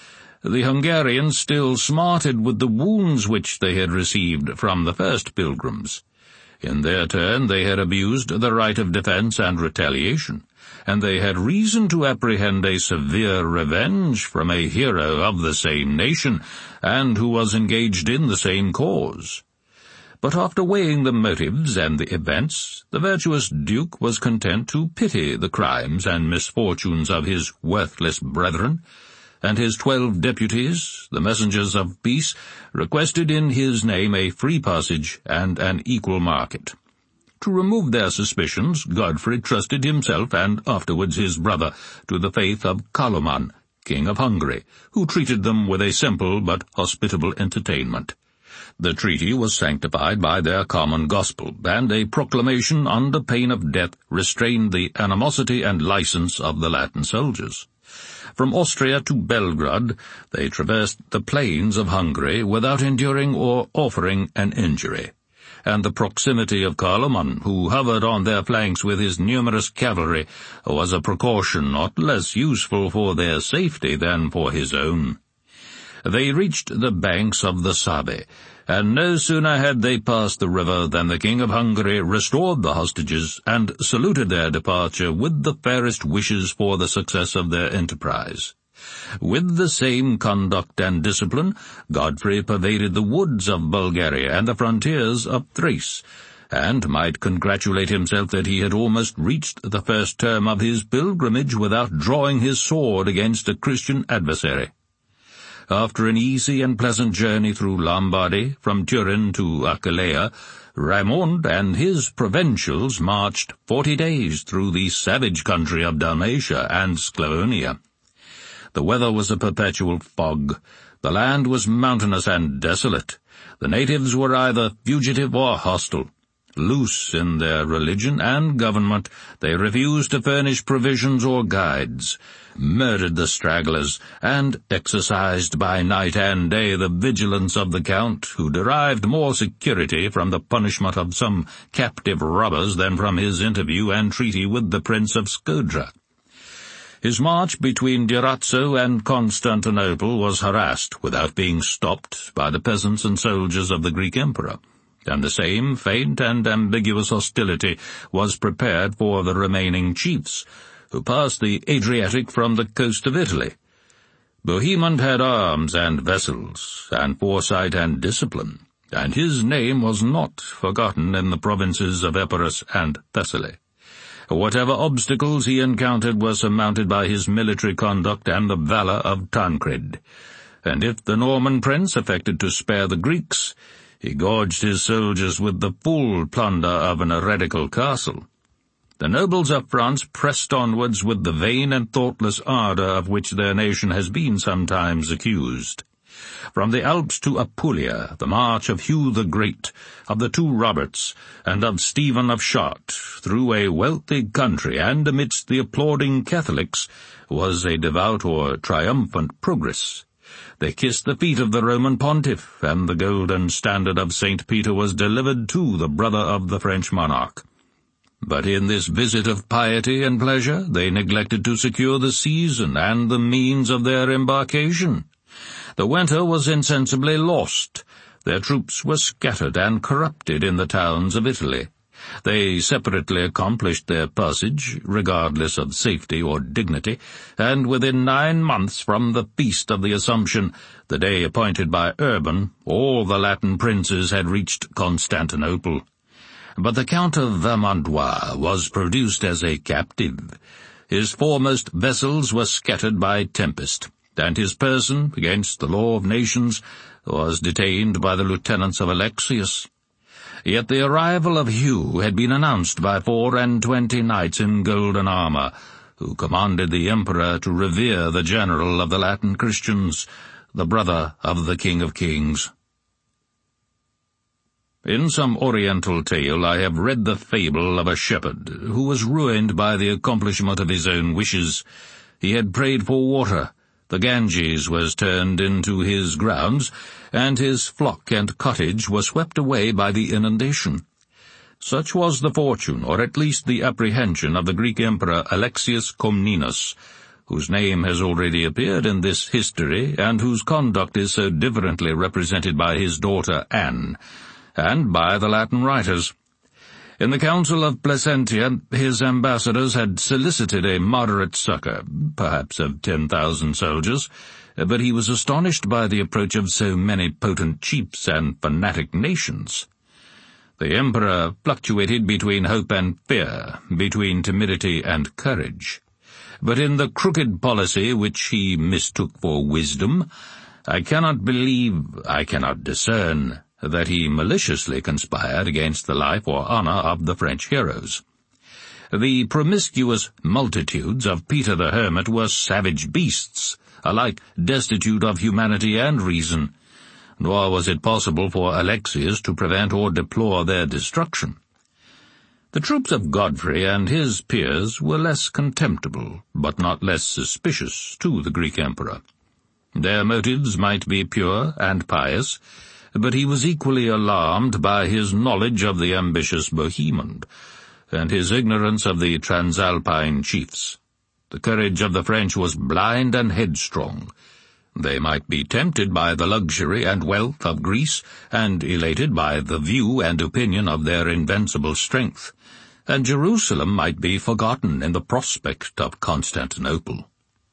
The Hungarians still smarted with the wounds which they had received from the first pilgrims. In their turn they had abused the right of defence and retaliation, and they had reason to apprehend a severe revenge from a hero of the same nation, and who was engaged in the same cause. But after weighing the motives and the events, the virtuous Duke was content to pity the crimes and misfortunes of his worthless brethren, and his 12 deputies, the messengers of peace, requested in his name a free passage and an equal market. To remove their suspicions, Godfrey trusted himself and afterwards his brother to the faith of Carloman, King of Hungary, who treated them with a simple but hospitable entertainment. The treaty was sanctified by their common gospel, and a proclamation under pain of death restrained the animosity and license of the Latin soldiers. From Austria to Belgrade they traversed the plains of Hungary without enduring or offering an injury, and the proximity of Carloman, who hovered on their flanks with his numerous cavalry, was a precaution not less useful for their safety than for his own. They reached the banks of the Save, and no sooner had they passed the river than the King of Hungary restored the hostages and saluted their departure with the fairest wishes for the success of their enterprise. With the same conduct and discipline, Godfrey pervaded the woods of Bulgaria and the frontiers of Thrace, and might congratulate himself that he had almost reached the first term of his pilgrimage without drawing his sword against a Christian adversary. After an easy and pleasant journey through Lombardy, from Turin to Aquileia, Raymond and his provincials marched 40 days through the savage country of Dalmatia and Sclavonia. The weather was a perpetual fog. The land was mountainous and desolate. The natives were either fugitive or hostile. Loose in their religion and government, they refused to furnish provisions or guides, murdered the stragglers, and exercised by night and day the vigilance of the Count, who derived more security from the punishment of some captive robbers than from his interview and treaty with the Prince of Scodra. His march between Durazzo and Constantinople was harassed without being stopped by the peasants and soldiers of the Greek emperor, and the same faint and ambiguous hostility was prepared for the remaining chiefs, who passed the Adriatic from the coast of Italy. Bohemond had arms and vessels, and foresight and discipline, and his name was not forgotten in the provinces of Epirus and Thessaly. Whatever obstacles he encountered were surmounted by his military conduct and the valour of Tancred, and if the Norman prince affected to spare the Greeks, he gorged his soldiers with the full plunder of an heretical castle. The nobles of France pressed onwards with the vain and thoughtless ardour of which their nation has been sometimes accused. From the Alps to Apulia, the march of Hugh the Great, of the 2 Roberts, and of Stephen of Chartres, through a wealthy country and amidst the applauding Catholics, was a devout or triumphant progress. They kissed the feet of the Roman pontiff, and the golden standard of St. Peter was delivered to the brother of the French monarch. But in this visit of piety and pleasure they neglected to secure the season and the means of their embarkation. The winter was insensibly lost. Their troops were scattered and corrupted in the towns of Italy. They separately accomplished their passage, regardless of safety or dignity, and within 9 months from the Feast of the Assumption, the day appointed by Urban, all the Latin princes had reached Constantinople. But the Count of Vermandois was produced as a captive. His foremost vessels were scattered by tempest, and his person, against the law of nations, was detained by the lieutenants of Alexius. Yet the arrival of Hugh had been announced by 24 knights in golden armour, who commanded the emperor to revere the general of the Latin Christians, the brother of the King of Kings. In some oriental tale I have read the fable of a shepherd who was ruined by the accomplishment of his own wishes. He had prayed for water, the Ganges was turned into his grounds, and his flock and cottage were swept away by the inundation. Such was the fortune, or at least the apprehension, of the Greek emperor Alexius Comnenus, whose name has already appeared in this history, and whose conduct is so differently represented by his daughter Anne, and by the Latin writers. In the Council of Placentia, his ambassadors had solicited a moderate succor, perhaps of 10,000 soldiers, but he was astonished by the approach of so many potent chiefs and fanatic nations. The emperor fluctuated between hope and fear, between timidity and courage. But in the crooked policy which he mistook for wisdom, I cannot discern that he maliciously conspired against the life or honor of the French heroes. The promiscuous multitudes of Peter the Hermit were savage beasts, alike destitute of humanity and reason, nor was it possible for Alexius to prevent or deplore their destruction. The troops of Godfrey and his peers were less contemptible, but not less suspicious, to the Greek emperor. Their motives might be pure and pious, but he was equally alarmed by his knowledge of the ambitious Bohemond, and his ignorance of the Transalpine chiefs. The courage of the French was blind and headstrong. They might be tempted by the luxury and wealth of Greece, and elated by the view and opinion of their invincible strength, and Jerusalem might be forgotten in the prospect of Constantinople.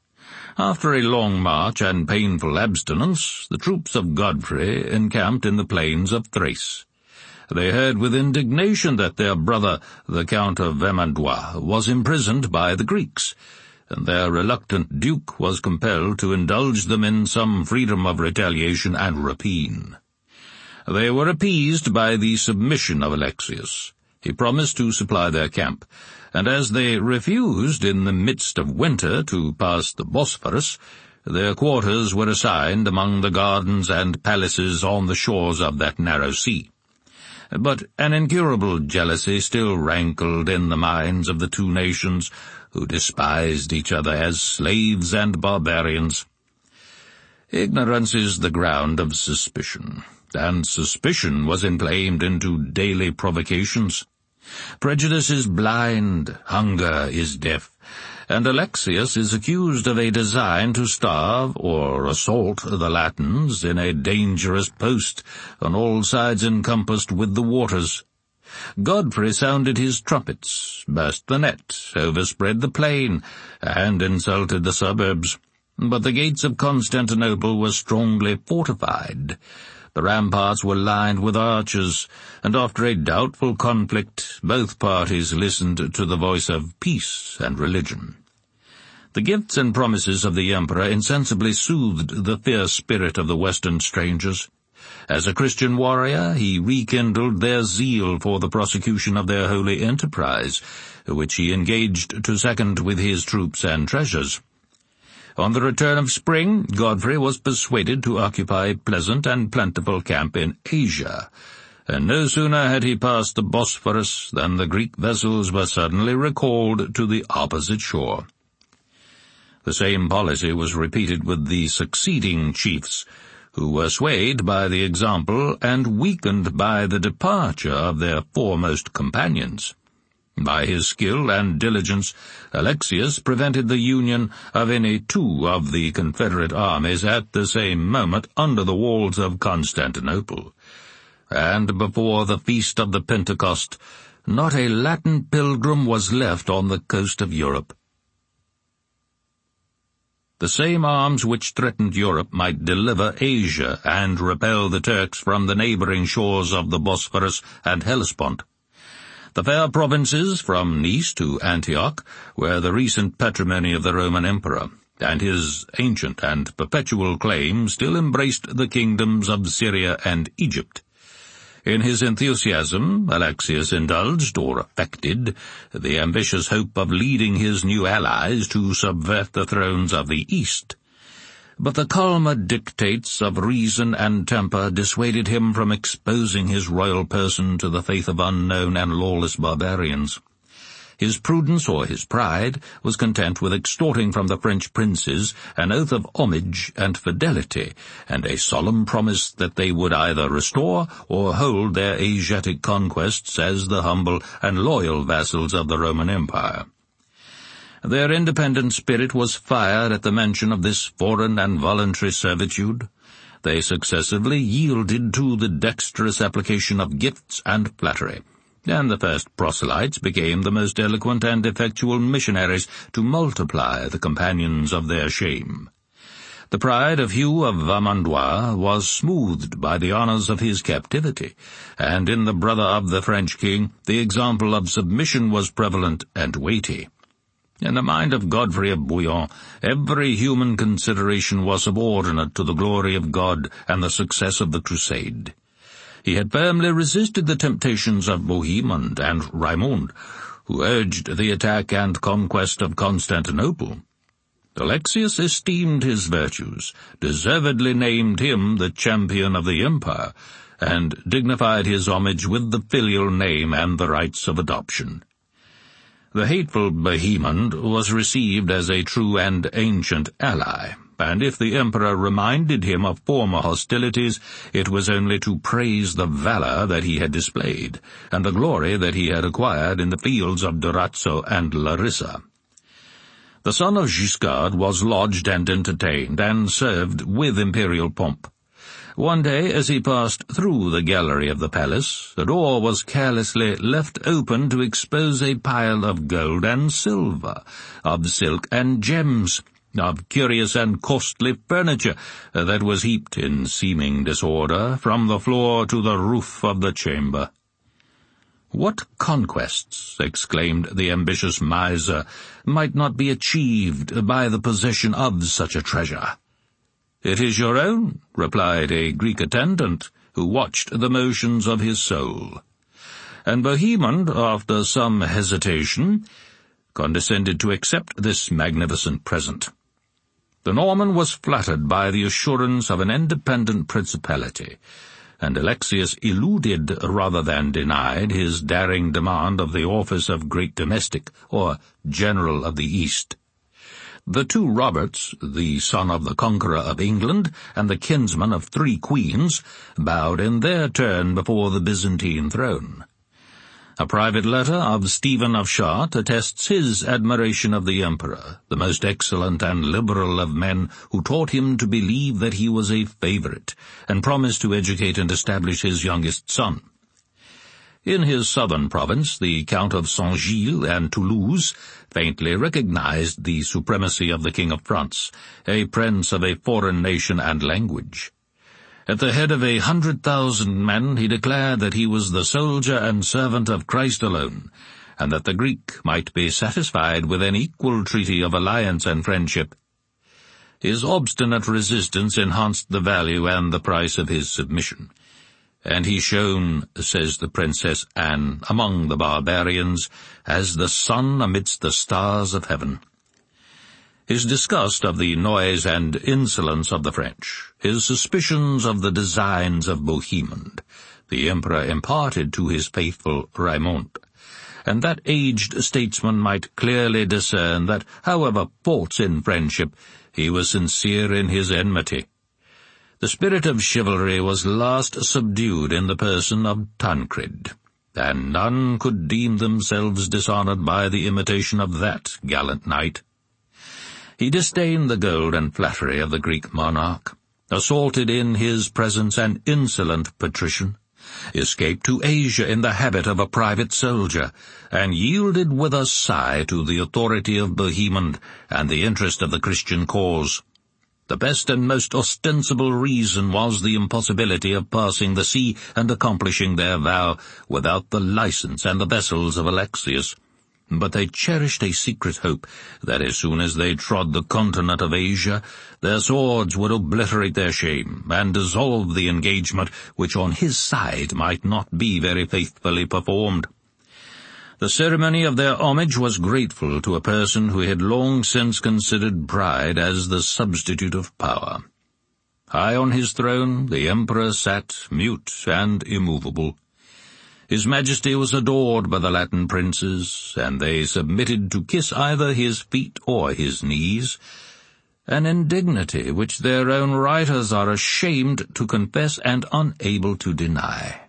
After a long march and painful abstinence, the troops of Godfrey encamped in the plains of Thrace. They heard with indignation that their brother, the Count of Vermandois, was imprisoned by the Greeks, and their reluctant duke was compelled to indulge them in some freedom of retaliation and rapine. They were appeased by the submission of Alexius. He promised to supply their camp, and as they refused in the midst of winter to pass the Bosphorus, their quarters were assigned among the gardens and palaces on the shores of that narrow sea. But an incurable jealousy still rankled in the minds of the two nations, who despised each other as slaves and barbarians. Ignorance is the ground of suspicion, and suspicion was inflamed into daily provocations. Prejudice is blind, hunger is deaf, and Alexius is accused of a design to starve or assault the Latins in a dangerous post on all sides encompassed with the waters. Godfrey sounded his trumpets, burst the net, overspread the plain, and insulted the suburbs. But the gates of Constantinople were strongly fortified. The ramparts were lined with archers, and after a doubtful conflict, both parties listened to the voice of peace and religion. The gifts and promises of the emperor insensibly soothed the fierce spirit of the western strangers. As a Christian warrior, he rekindled their zeal for the prosecution of their holy enterprise, which he engaged to second with his troops and treasures. On the return of spring, Godfrey was persuaded to occupy a pleasant and plentiful camp in Asia, and no sooner had he passed the Bosphorus than the Greek vessels were suddenly recalled to the opposite shore. The same policy was repeated with the succeeding chiefs, who were swayed by the example and weakened by the departure of their foremost companions. By his skill and diligence, Alexius prevented the union of any two of the Confederate armies at the same moment under the walls of Constantinople. And before the feast of the Pentecost, not a Latin pilgrim was left on the coast of Europe. The same arms which threatened Europe might deliver Asia and repel the Turks from the neighboring shores of the Bosphorus and Hellespont. The fair provinces from Nice to Antioch were the recent patrimony of the Roman emperor, and his ancient and perpetual claim still embraced the kingdoms of Syria and Egypt. In his enthusiasm, Alexius indulged, or affected, the ambitious hope of leading his new allies to subvert the thrones of the East. But the calmer dictates of reason and temper dissuaded him from exposing his royal person to the faith of unknown and lawless barbarians. His prudence or his pride was content with extorting from the French princes an oath of homage and fidelity, and a solemn promise that they would either restore or hold their Asiatic conquests as the humble and loyal vassals of the Roman Empire. Their independent spirit was fired at the mention of this foreign and voluntary servitude. They successively yielded to the dexterous application of gifts and flattery, and the first proselytes became the most eloquent and effectual missionaries to multiply the companions of their shame. The pride of Hugh of Vermandois was smoothed by the honours of his captivity, and in the brother of the French king the example of submission was prevalent and weighty. In the mind of Godfrey of Bouillon, every human consideration was subordinate to the glory of God and the success of the crusade. He had firmly resisted the temptations of Bohemond and Raymond, who urged the attack and conquest of Constantinople. Alexius esteemed his virtues, deservedly named him the champion of the empire, and dignified his homage with the filial name and the rights of adoption. The hateful Bohemond was received as a true and ancient ally, and if the emperor reminded him of former hostilities, it was only to praise the valour that he had displayed, and the glory that he had acquired in the fields of Durazzo and Larissa. The son of Guiscard was lodged and entertained, and served with imperial pomp. One day, as he passed through the gallery of the palace, a door was carelessly left open to expose a pile of gold and silver, of silk and gems, of curious and costly furniture that was heaped in seeming disorder from the floor to the roof of the chamber. "What conquests," exclaimed the ambitious miser, "might not be achieved by the possession of such a treasure?" "It is your own," replied a Greek attendant, who watched the motions of his soul. And Bohemond, after some hesitation, condescended to accept this magnificent present. The Norman was flattered by the assurance of an independent principality, and Alexius eluded rather than denied his daring demand of the office of Great Domestic, or General of the East. The two Roberts, the son of the conqueror of England and the kinsman of 3 queens, bowed in their turn before the Byzantine throne. A private letter of Stephen of Chartres attests his admiration of the emperor, the most excellent and liberal of men, who taught him to believe that he was a favourite, and promised to educate and establish his youngest son. In his southern province, the Count of Saint-Gilles and Toulouse faintly recognized the supremacy of the King of France, a prince of a foreign nation and language. At the head of 100,000 men, he declared that he was the soldier and servant of Christ alone, and that the Greek might be satisfied with an equal treaty of alliance and friendship. His obstinate resistance enhanced the value and the price of his submission, and he shone, says the Princess Anne, among the barbarians, as the sun amidst the stars of heaven. His disgust of the noise and insolence of the French, his suspicions of the designs of Bohemond, the emperor imparted to his faithful Raymond, and that aged statesman might clearly discern that, however false in friendship, he was sincere in his enmity. The spirit of chivalry was last subdued in the person of Tancred, and none could deem themselves dishonoured by the imitation of that gallant knight. He disdained the gold and flattery of the Greek monarch, assaulted in his presence an insolent patrician, escaped to Asia in the habit of a private soldier, and yielded with a sigh to the authority of Bohemond and the interest of the Christian cause. The best and most ostensible reason was the impossibility of passing the sea and accomplishing their vow without the license and the vessels of Alexius. But they cherished a secret hope that as soon as they trod the continent of Asia, their swords would obliterate their shame, and dissolve the engagement which on his side might not be very faithfully performed. The ceremony of their homage was grateful to a person who had long since considered pride as the substitute of power. High on his throne, the emperor sat, mute and immovable. His Majesty was adored by the Latin princes, and they submitted to kiss either his feet or his knees, an indignity which their own writers are ashamed to confess and unable to deny.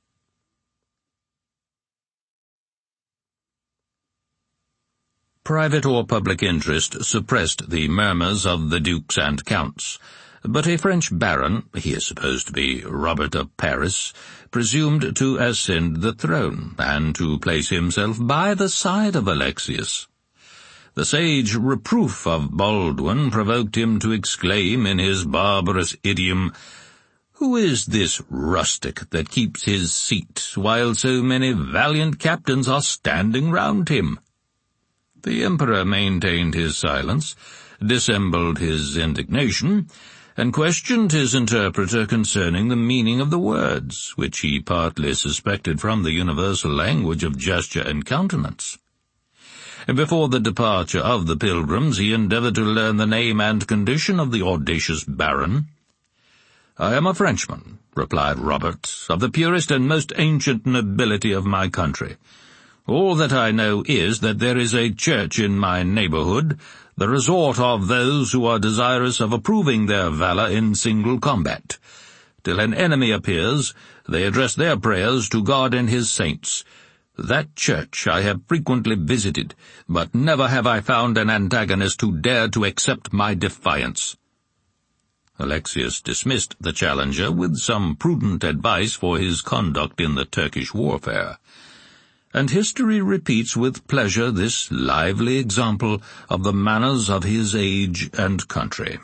Private or public interest suppressed the murmurs of the dukes and counts, but a French baron, he is supposed to be Robert of Paris, presumed to ascend the throne, and to place himself by the side of Alexius. The sage reproof of Baldwin provoked him to exclaim in his barbarous idiom, "Who is this rustic that keeps his seat, while so many valiant captains are standing round him?" The emperor maintained his silence, dissembled his indignation, and questioned his interpreter concerning the meaning of the words, which he partly suspected from the universal language of gesture and countenance. Before the departure of the pilgrims, he endeavoured to learn the name and condition of the audacious baron. "I am a Frenchman," replied Robert, "of the purest and most ancient nobility of my country. All that I know is that there is a church in my neighbourhood, the resort of those who are desirous of approving their valour in single combat. Till an enemy appears, they address their prayers to God and his saints. That church I have frequently visited, but never have I found an antagonist who dared to accept my defiance." Alexius dismissed the challenger with some prudent advice for his conduct in the Turkish warfare, and history repeats with pleasure this lively example of the manners of his age and country.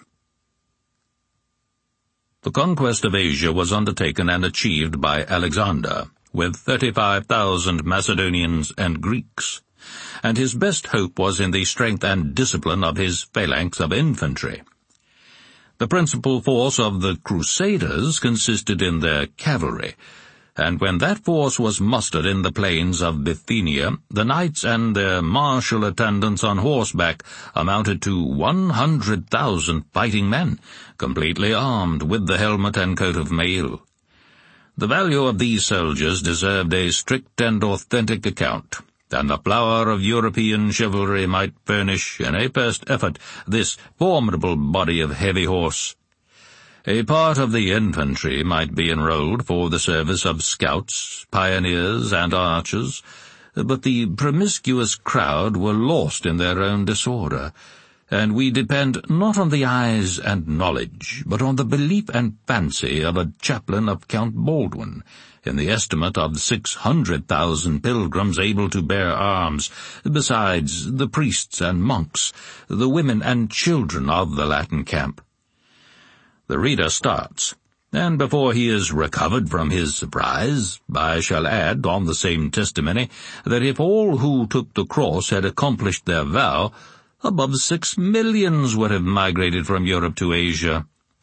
The conquest of Asia was undertaken and achieved by Alexander, with 35,000 Macedonians and Greeks, and his best hope was in the strength and discipline of his phalanx of infantry. The principal force of the Crusaders consisted in their cavalry, and when that force was mustered in the plains of Bithynia, the knights and their martial attendants on horseback amounted to 100,000 fighting men, completely armed with the helmet and coat of mail. The value of these soldiers deserved a strict and authentic account, and the flower of European chivalry might furnish, in a first effort, this formidable body of heavy horse. A part of the infantry might be enrolled for the service of scouts, pioneers, and archers, but the promiscuous crowd were lost in their own disorder, and we depend not on the eyes and knowledge, but on the belief and fancy of a chaplain of Count Baldwin, in the estimate of 600,000 pilgrims able to bear arms, besides the priests and monks, the women and children of the Latin camp. The reader starts, and before he is recovered from his surprise, I shall add, on the same testimony, that if all who took the cross had accomplished their vow, above 6 millions would have migrated from Europe to Asia.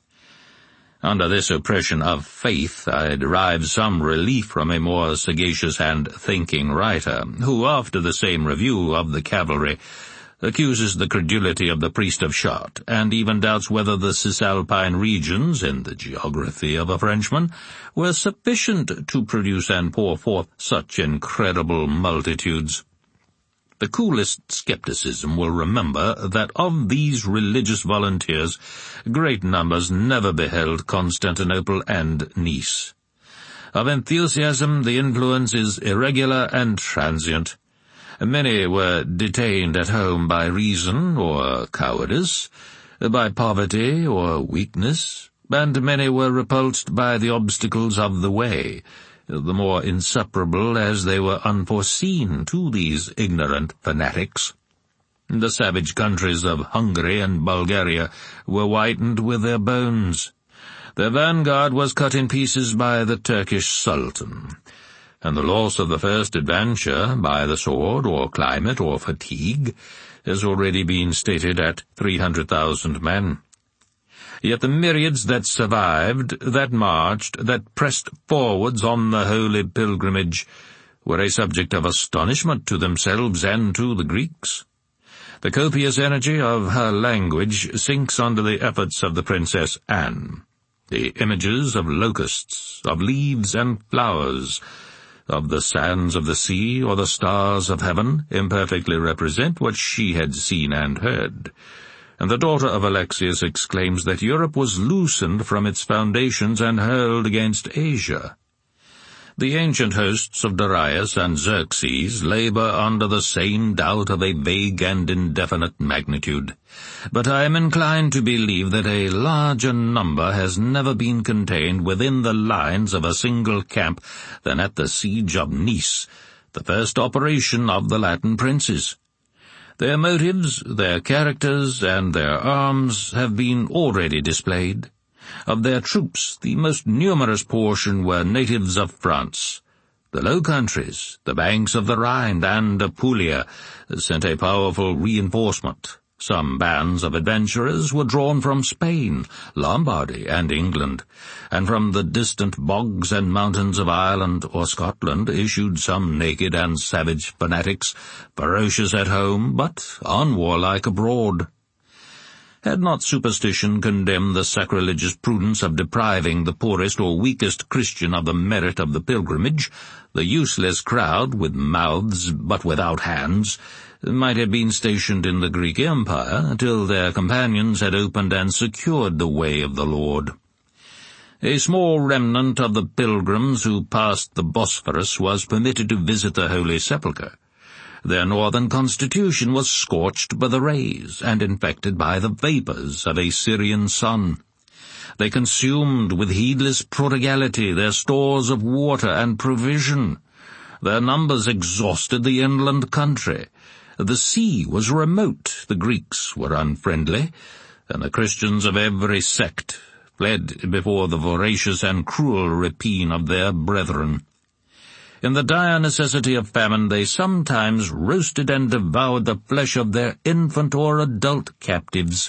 Under this oppression of faith, I derive some relief from a more sagacious and thinking writer, who, after the same review of the cavalry, accuses the credulity of the priest of Chartres, and even doubts whether the Cisalpine regions, in the geography of a Frenchman, were sufficient to produce and pour forth such incredible multitudes. The coolest skepticism will remember that of these religious volunteers, great numbers never beheld Constantinople and Nice. Of enthusiasm, the influence is irregular and transient. Many were detained at home by reason or cowardice, by poverty or weakness, and many were repulsed by the obstacles of the way, the more insuperable as they were unforeseen to these ignorant fanatics. The savage countries of Hungary and Bulgaria were whitened with their bones. Their vanguard was cut in pieces by the Turkish Sultan, and the loss of the first adventure by the sword, or climate, or fatigue, has already been stated at 300,000 men. Yet the myriads that survived, that marched, that pressed forwards on the holy pilgrimage, were a subject of astonishment to themselves and to the Greeks. The copious energy of her language sinks under the efforts of the Princess Anne. The images of locusts, of leaves and flowers, of the sands of the sea or the stars of heaven imperfectly represent what she had seen and heard, and the daughter of Alexius exclaims that Europe was loosened from its foundations and hurled against Asia. The ancient hosts of Darius and Xerxes labor under the same doubt of a vague and indefinite magnitude, but I am inclined to believe that a larger number has never been contained within the lines of a single camp than at the siege of Nice, the first operation of the Latin princes. Their motives, their characters, and their arms have been already displayed. Of their troops, the most numerous portion were natives of France. The Low Countries, the banks of the Rhine and Apulia, sent a powerful reinforcement. Some bands of adventurers were drawn from Spain, Lombardy, and England, and from the distant bogs and mountains of Ireland or Scotland issued some naked and savage fanatics, ferocious at home, but unwarlike abroad. Had not superstition condemned the sacrilegious prudence of depriving the poorest or weakest Christian of the merit of the pilgrimage, the useless crowd, with mouths but without hands, might have been stationed in the Greek Empire until their companions had opened and secured the way of the Lord. A small remnant of the pilgrims who passed the Bosphorus was permitted to visit the Holy Sepulchre. Their northern constitution was scorched by the rays and infected by the vapors of a Syrian sun. They consumed with heedless prodigality their stores of water and provision. Their numbers exhausted the inland country. The sea was remote, the Greeks were unfriendly, and the Christians of every sect fled before the voracious and cruel rapine of their brethren. In the dire necessity of famine they sometimes roasted and devoured the flesh of their infant or adult captives.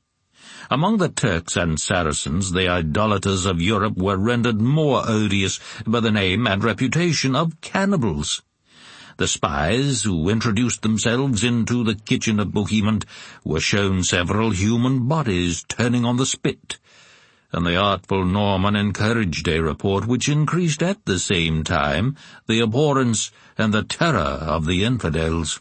Among the Turks and Saracens, the idolaters of Europe were rendered more odious by the name and reputation of cannibals. The spies who introduced themselves into the kitchen of Bohemond were shown several human bodies turning on the spit, and the artful Norman encouraged a report which increased at the same time the abhorrence and the terror of the infidels.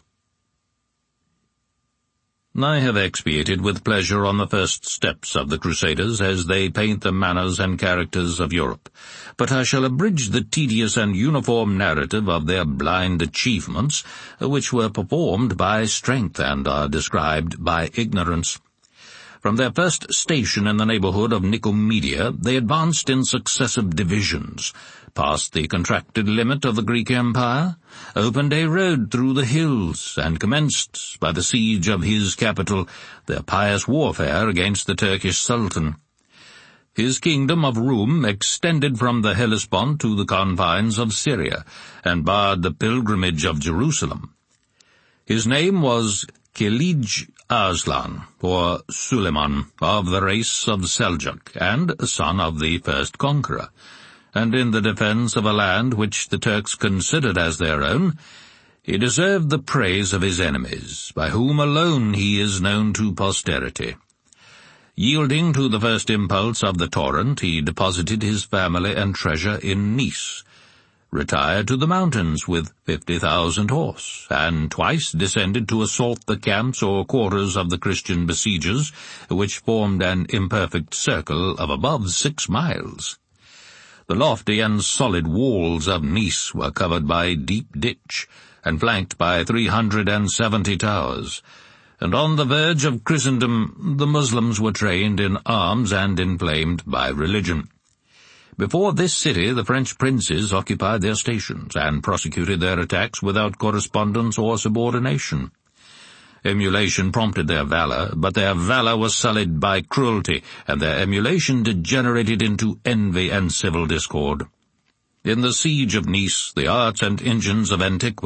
I have expatiated with pleasure on the first steps of the Crusaders as they paint the manners and characters of Europe, but I shall abridge the tedious and uniform narrative of their blind achievements, which were performed by strength and are described by ignorance. From their first station in the neighborhood of Nicomedia, they advanced in successive divisions, passed the contracted limit of the Greek Empire, opened a road through the hills, and commenced, by the siege of his capital, their pious warfare against the Turkish Sultan. His kingdom of Rum extended from the Hellespont to the confines of Syria, and barred the pilgrimage of Jerusalem. His name was Kilij Arslan, or Suleiman, of the race of Seljuk, and son of the first conqueror, and in the defense of a land which the Turks considered as their own, he deserved the praise of his enemies, by whom alone he is known to posterity. Yielding to the first impulse of the torrent, he deposited his family and treasure in Nice, retired to the mountains with 50,000 horse, and twice descended to assault the camps or quarters of the Christian besiegers, which formed an imperfect circle of above 6 miles. The lofty and solid walls of Nice were covered by a deep ditch, and flanked by 370 towers, and on the verge of Christendom the Muslims were trained in arms and inflamed by religion. Before this city the French princes occupied their stations, and prosecuted their attacks without correspondence or subordination. Emulation prompted their valor, but their valor was sullied by cruelty, and their emulation degenerated into envy and civil discord. In the siege of Nice, the arts and engines of antiquity